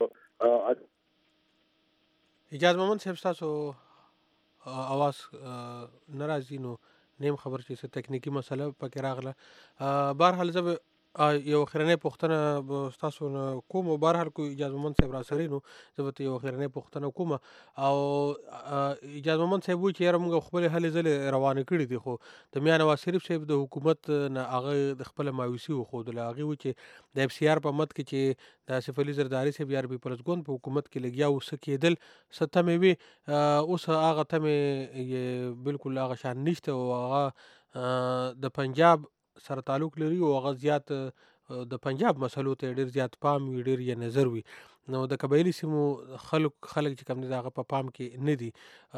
اجازه محمد صاحب تاسو اواز ناراضي نو نیم خبر چې څه تکنیکی مسله پکې راغله. بهرحال زه یو خیرنۍ پوښتنه تاسو کوم او بهرحال کو اجازه محمد صاحب را سره نو زه به یو خیرنۍ پوښتنه کوم او اجازه محمد صاحب وایي چې یاره موږ خپل هلې ځلې روانې کړي دي خو د میا نواز شریف صاحب د حکومت نه هغه د خپل مایوسي وښودله. هغې وایي چې د اف سی آر په مد کې چې د آصف علي زرداري صاحب یا پیپلز ګوند په حکومت کې لګیا و څه کېدل څه تمې وي اوس هغه تمې یې بالکل هغه شان نشته او هغه د پنجاب سره تعلق لري او هغه زیات د پنجاب مسلو ته ډېر زیات پام وي ډېر یې نظر وي. نو د قبایلي سیمو خلک خلک چې کوم دي د هغه په پام کې نه دي.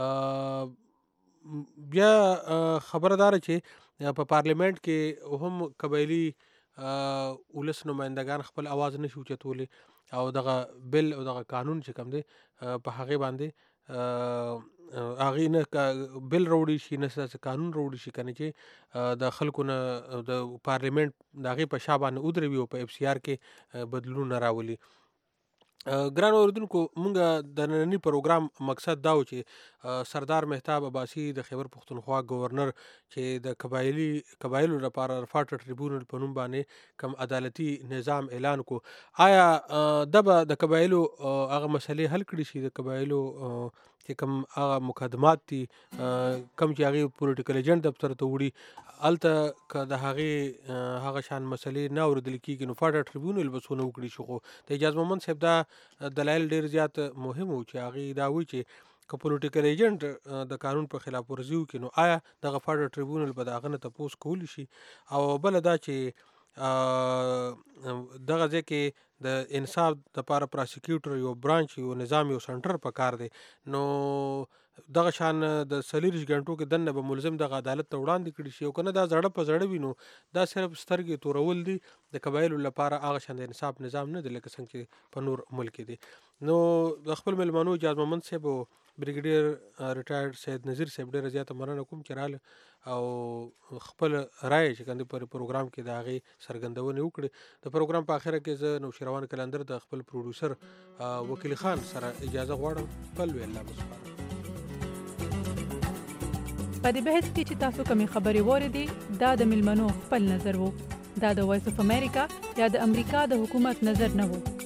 بیا خبره داره چې په پارلیمنت کې هم قبایلي ولس نمایندګان خپل اواز نشي اوچتولی او دغه بل او دغه قانون چې کوم دی په هغې باندې هغې نه بل راوړي شي نه څه قانون راوړي شي کنه چې د خلکو نه د پارلیمنت د هغې په شا باندې ودروي او په اف سی آر کې بدلونونه راولي. ګران اوریدونکو مونږ د ننني پروګرام مقصد دا و چې سردار مهتاب عباسي د خیبر پښتونخوا گورنر چې د قبایلي قبایلو لپاره رفاټ ټریبونل په نوم باندې کم عدالتي نظام اعلان کو آیا د به د قبایلو هغه مسلې حل کړي شي د قبایلو چې کوم هغه مقدمات دي کم چې هغې پولیټیکل ایجنټ دفتر ته وړي هلته که د هغې هغه شان مسلې نه اورېدل کېږي نو فاټا ټریبیونل به څونه وکړي شي. خو د اجاز محمد صاحب دا دلایل ډېر زیات مهم و چې هغې دا وایي چې که پولیټیکل ایجنټ د قانون په خلاف ورزي وکړي نو آیا دغه فاټا ټریبیونل به د هغه نه تپوس کولی شي. او بله دا چې دغه ځای کې د انصاف دپاره پراسیکیوټر یو برانچ یو نظام یو سنټر پکار دی. نو دغه شان د څلېرویشت غنټو کې دننه به ملزم دغه عدالت ته وړاندې کړي شي او که نه دا زړه په زړه وي نو دا صرف سترګې تورول دي د قبایلو لپاره هغه شان د انصاف نظام نه دی لکه څنګه چې په نور ملک دی. نو د خپل مېلمنو اجاز محمد صاحب او بریګیډیر ریټایرډ سید نظیر صاحب ډېره زیاته مننه کوم چې راله او خپل رایه چې کوم دی پر پروګرام کې د هغې څرګندونې وکړې. د پروګرام په اخره کې زه نوشیروان کلندر د خپل پروډوسر وکیل خان سره اجازه غواړم. په لوی الله مسپارم. په دې بحث کې چې تاسو کومې خبرې واورېدې دا د مېلمنو خپل نظر و. دا د وایس اف امریکا یا د امریکا د حکومت نظر نه و.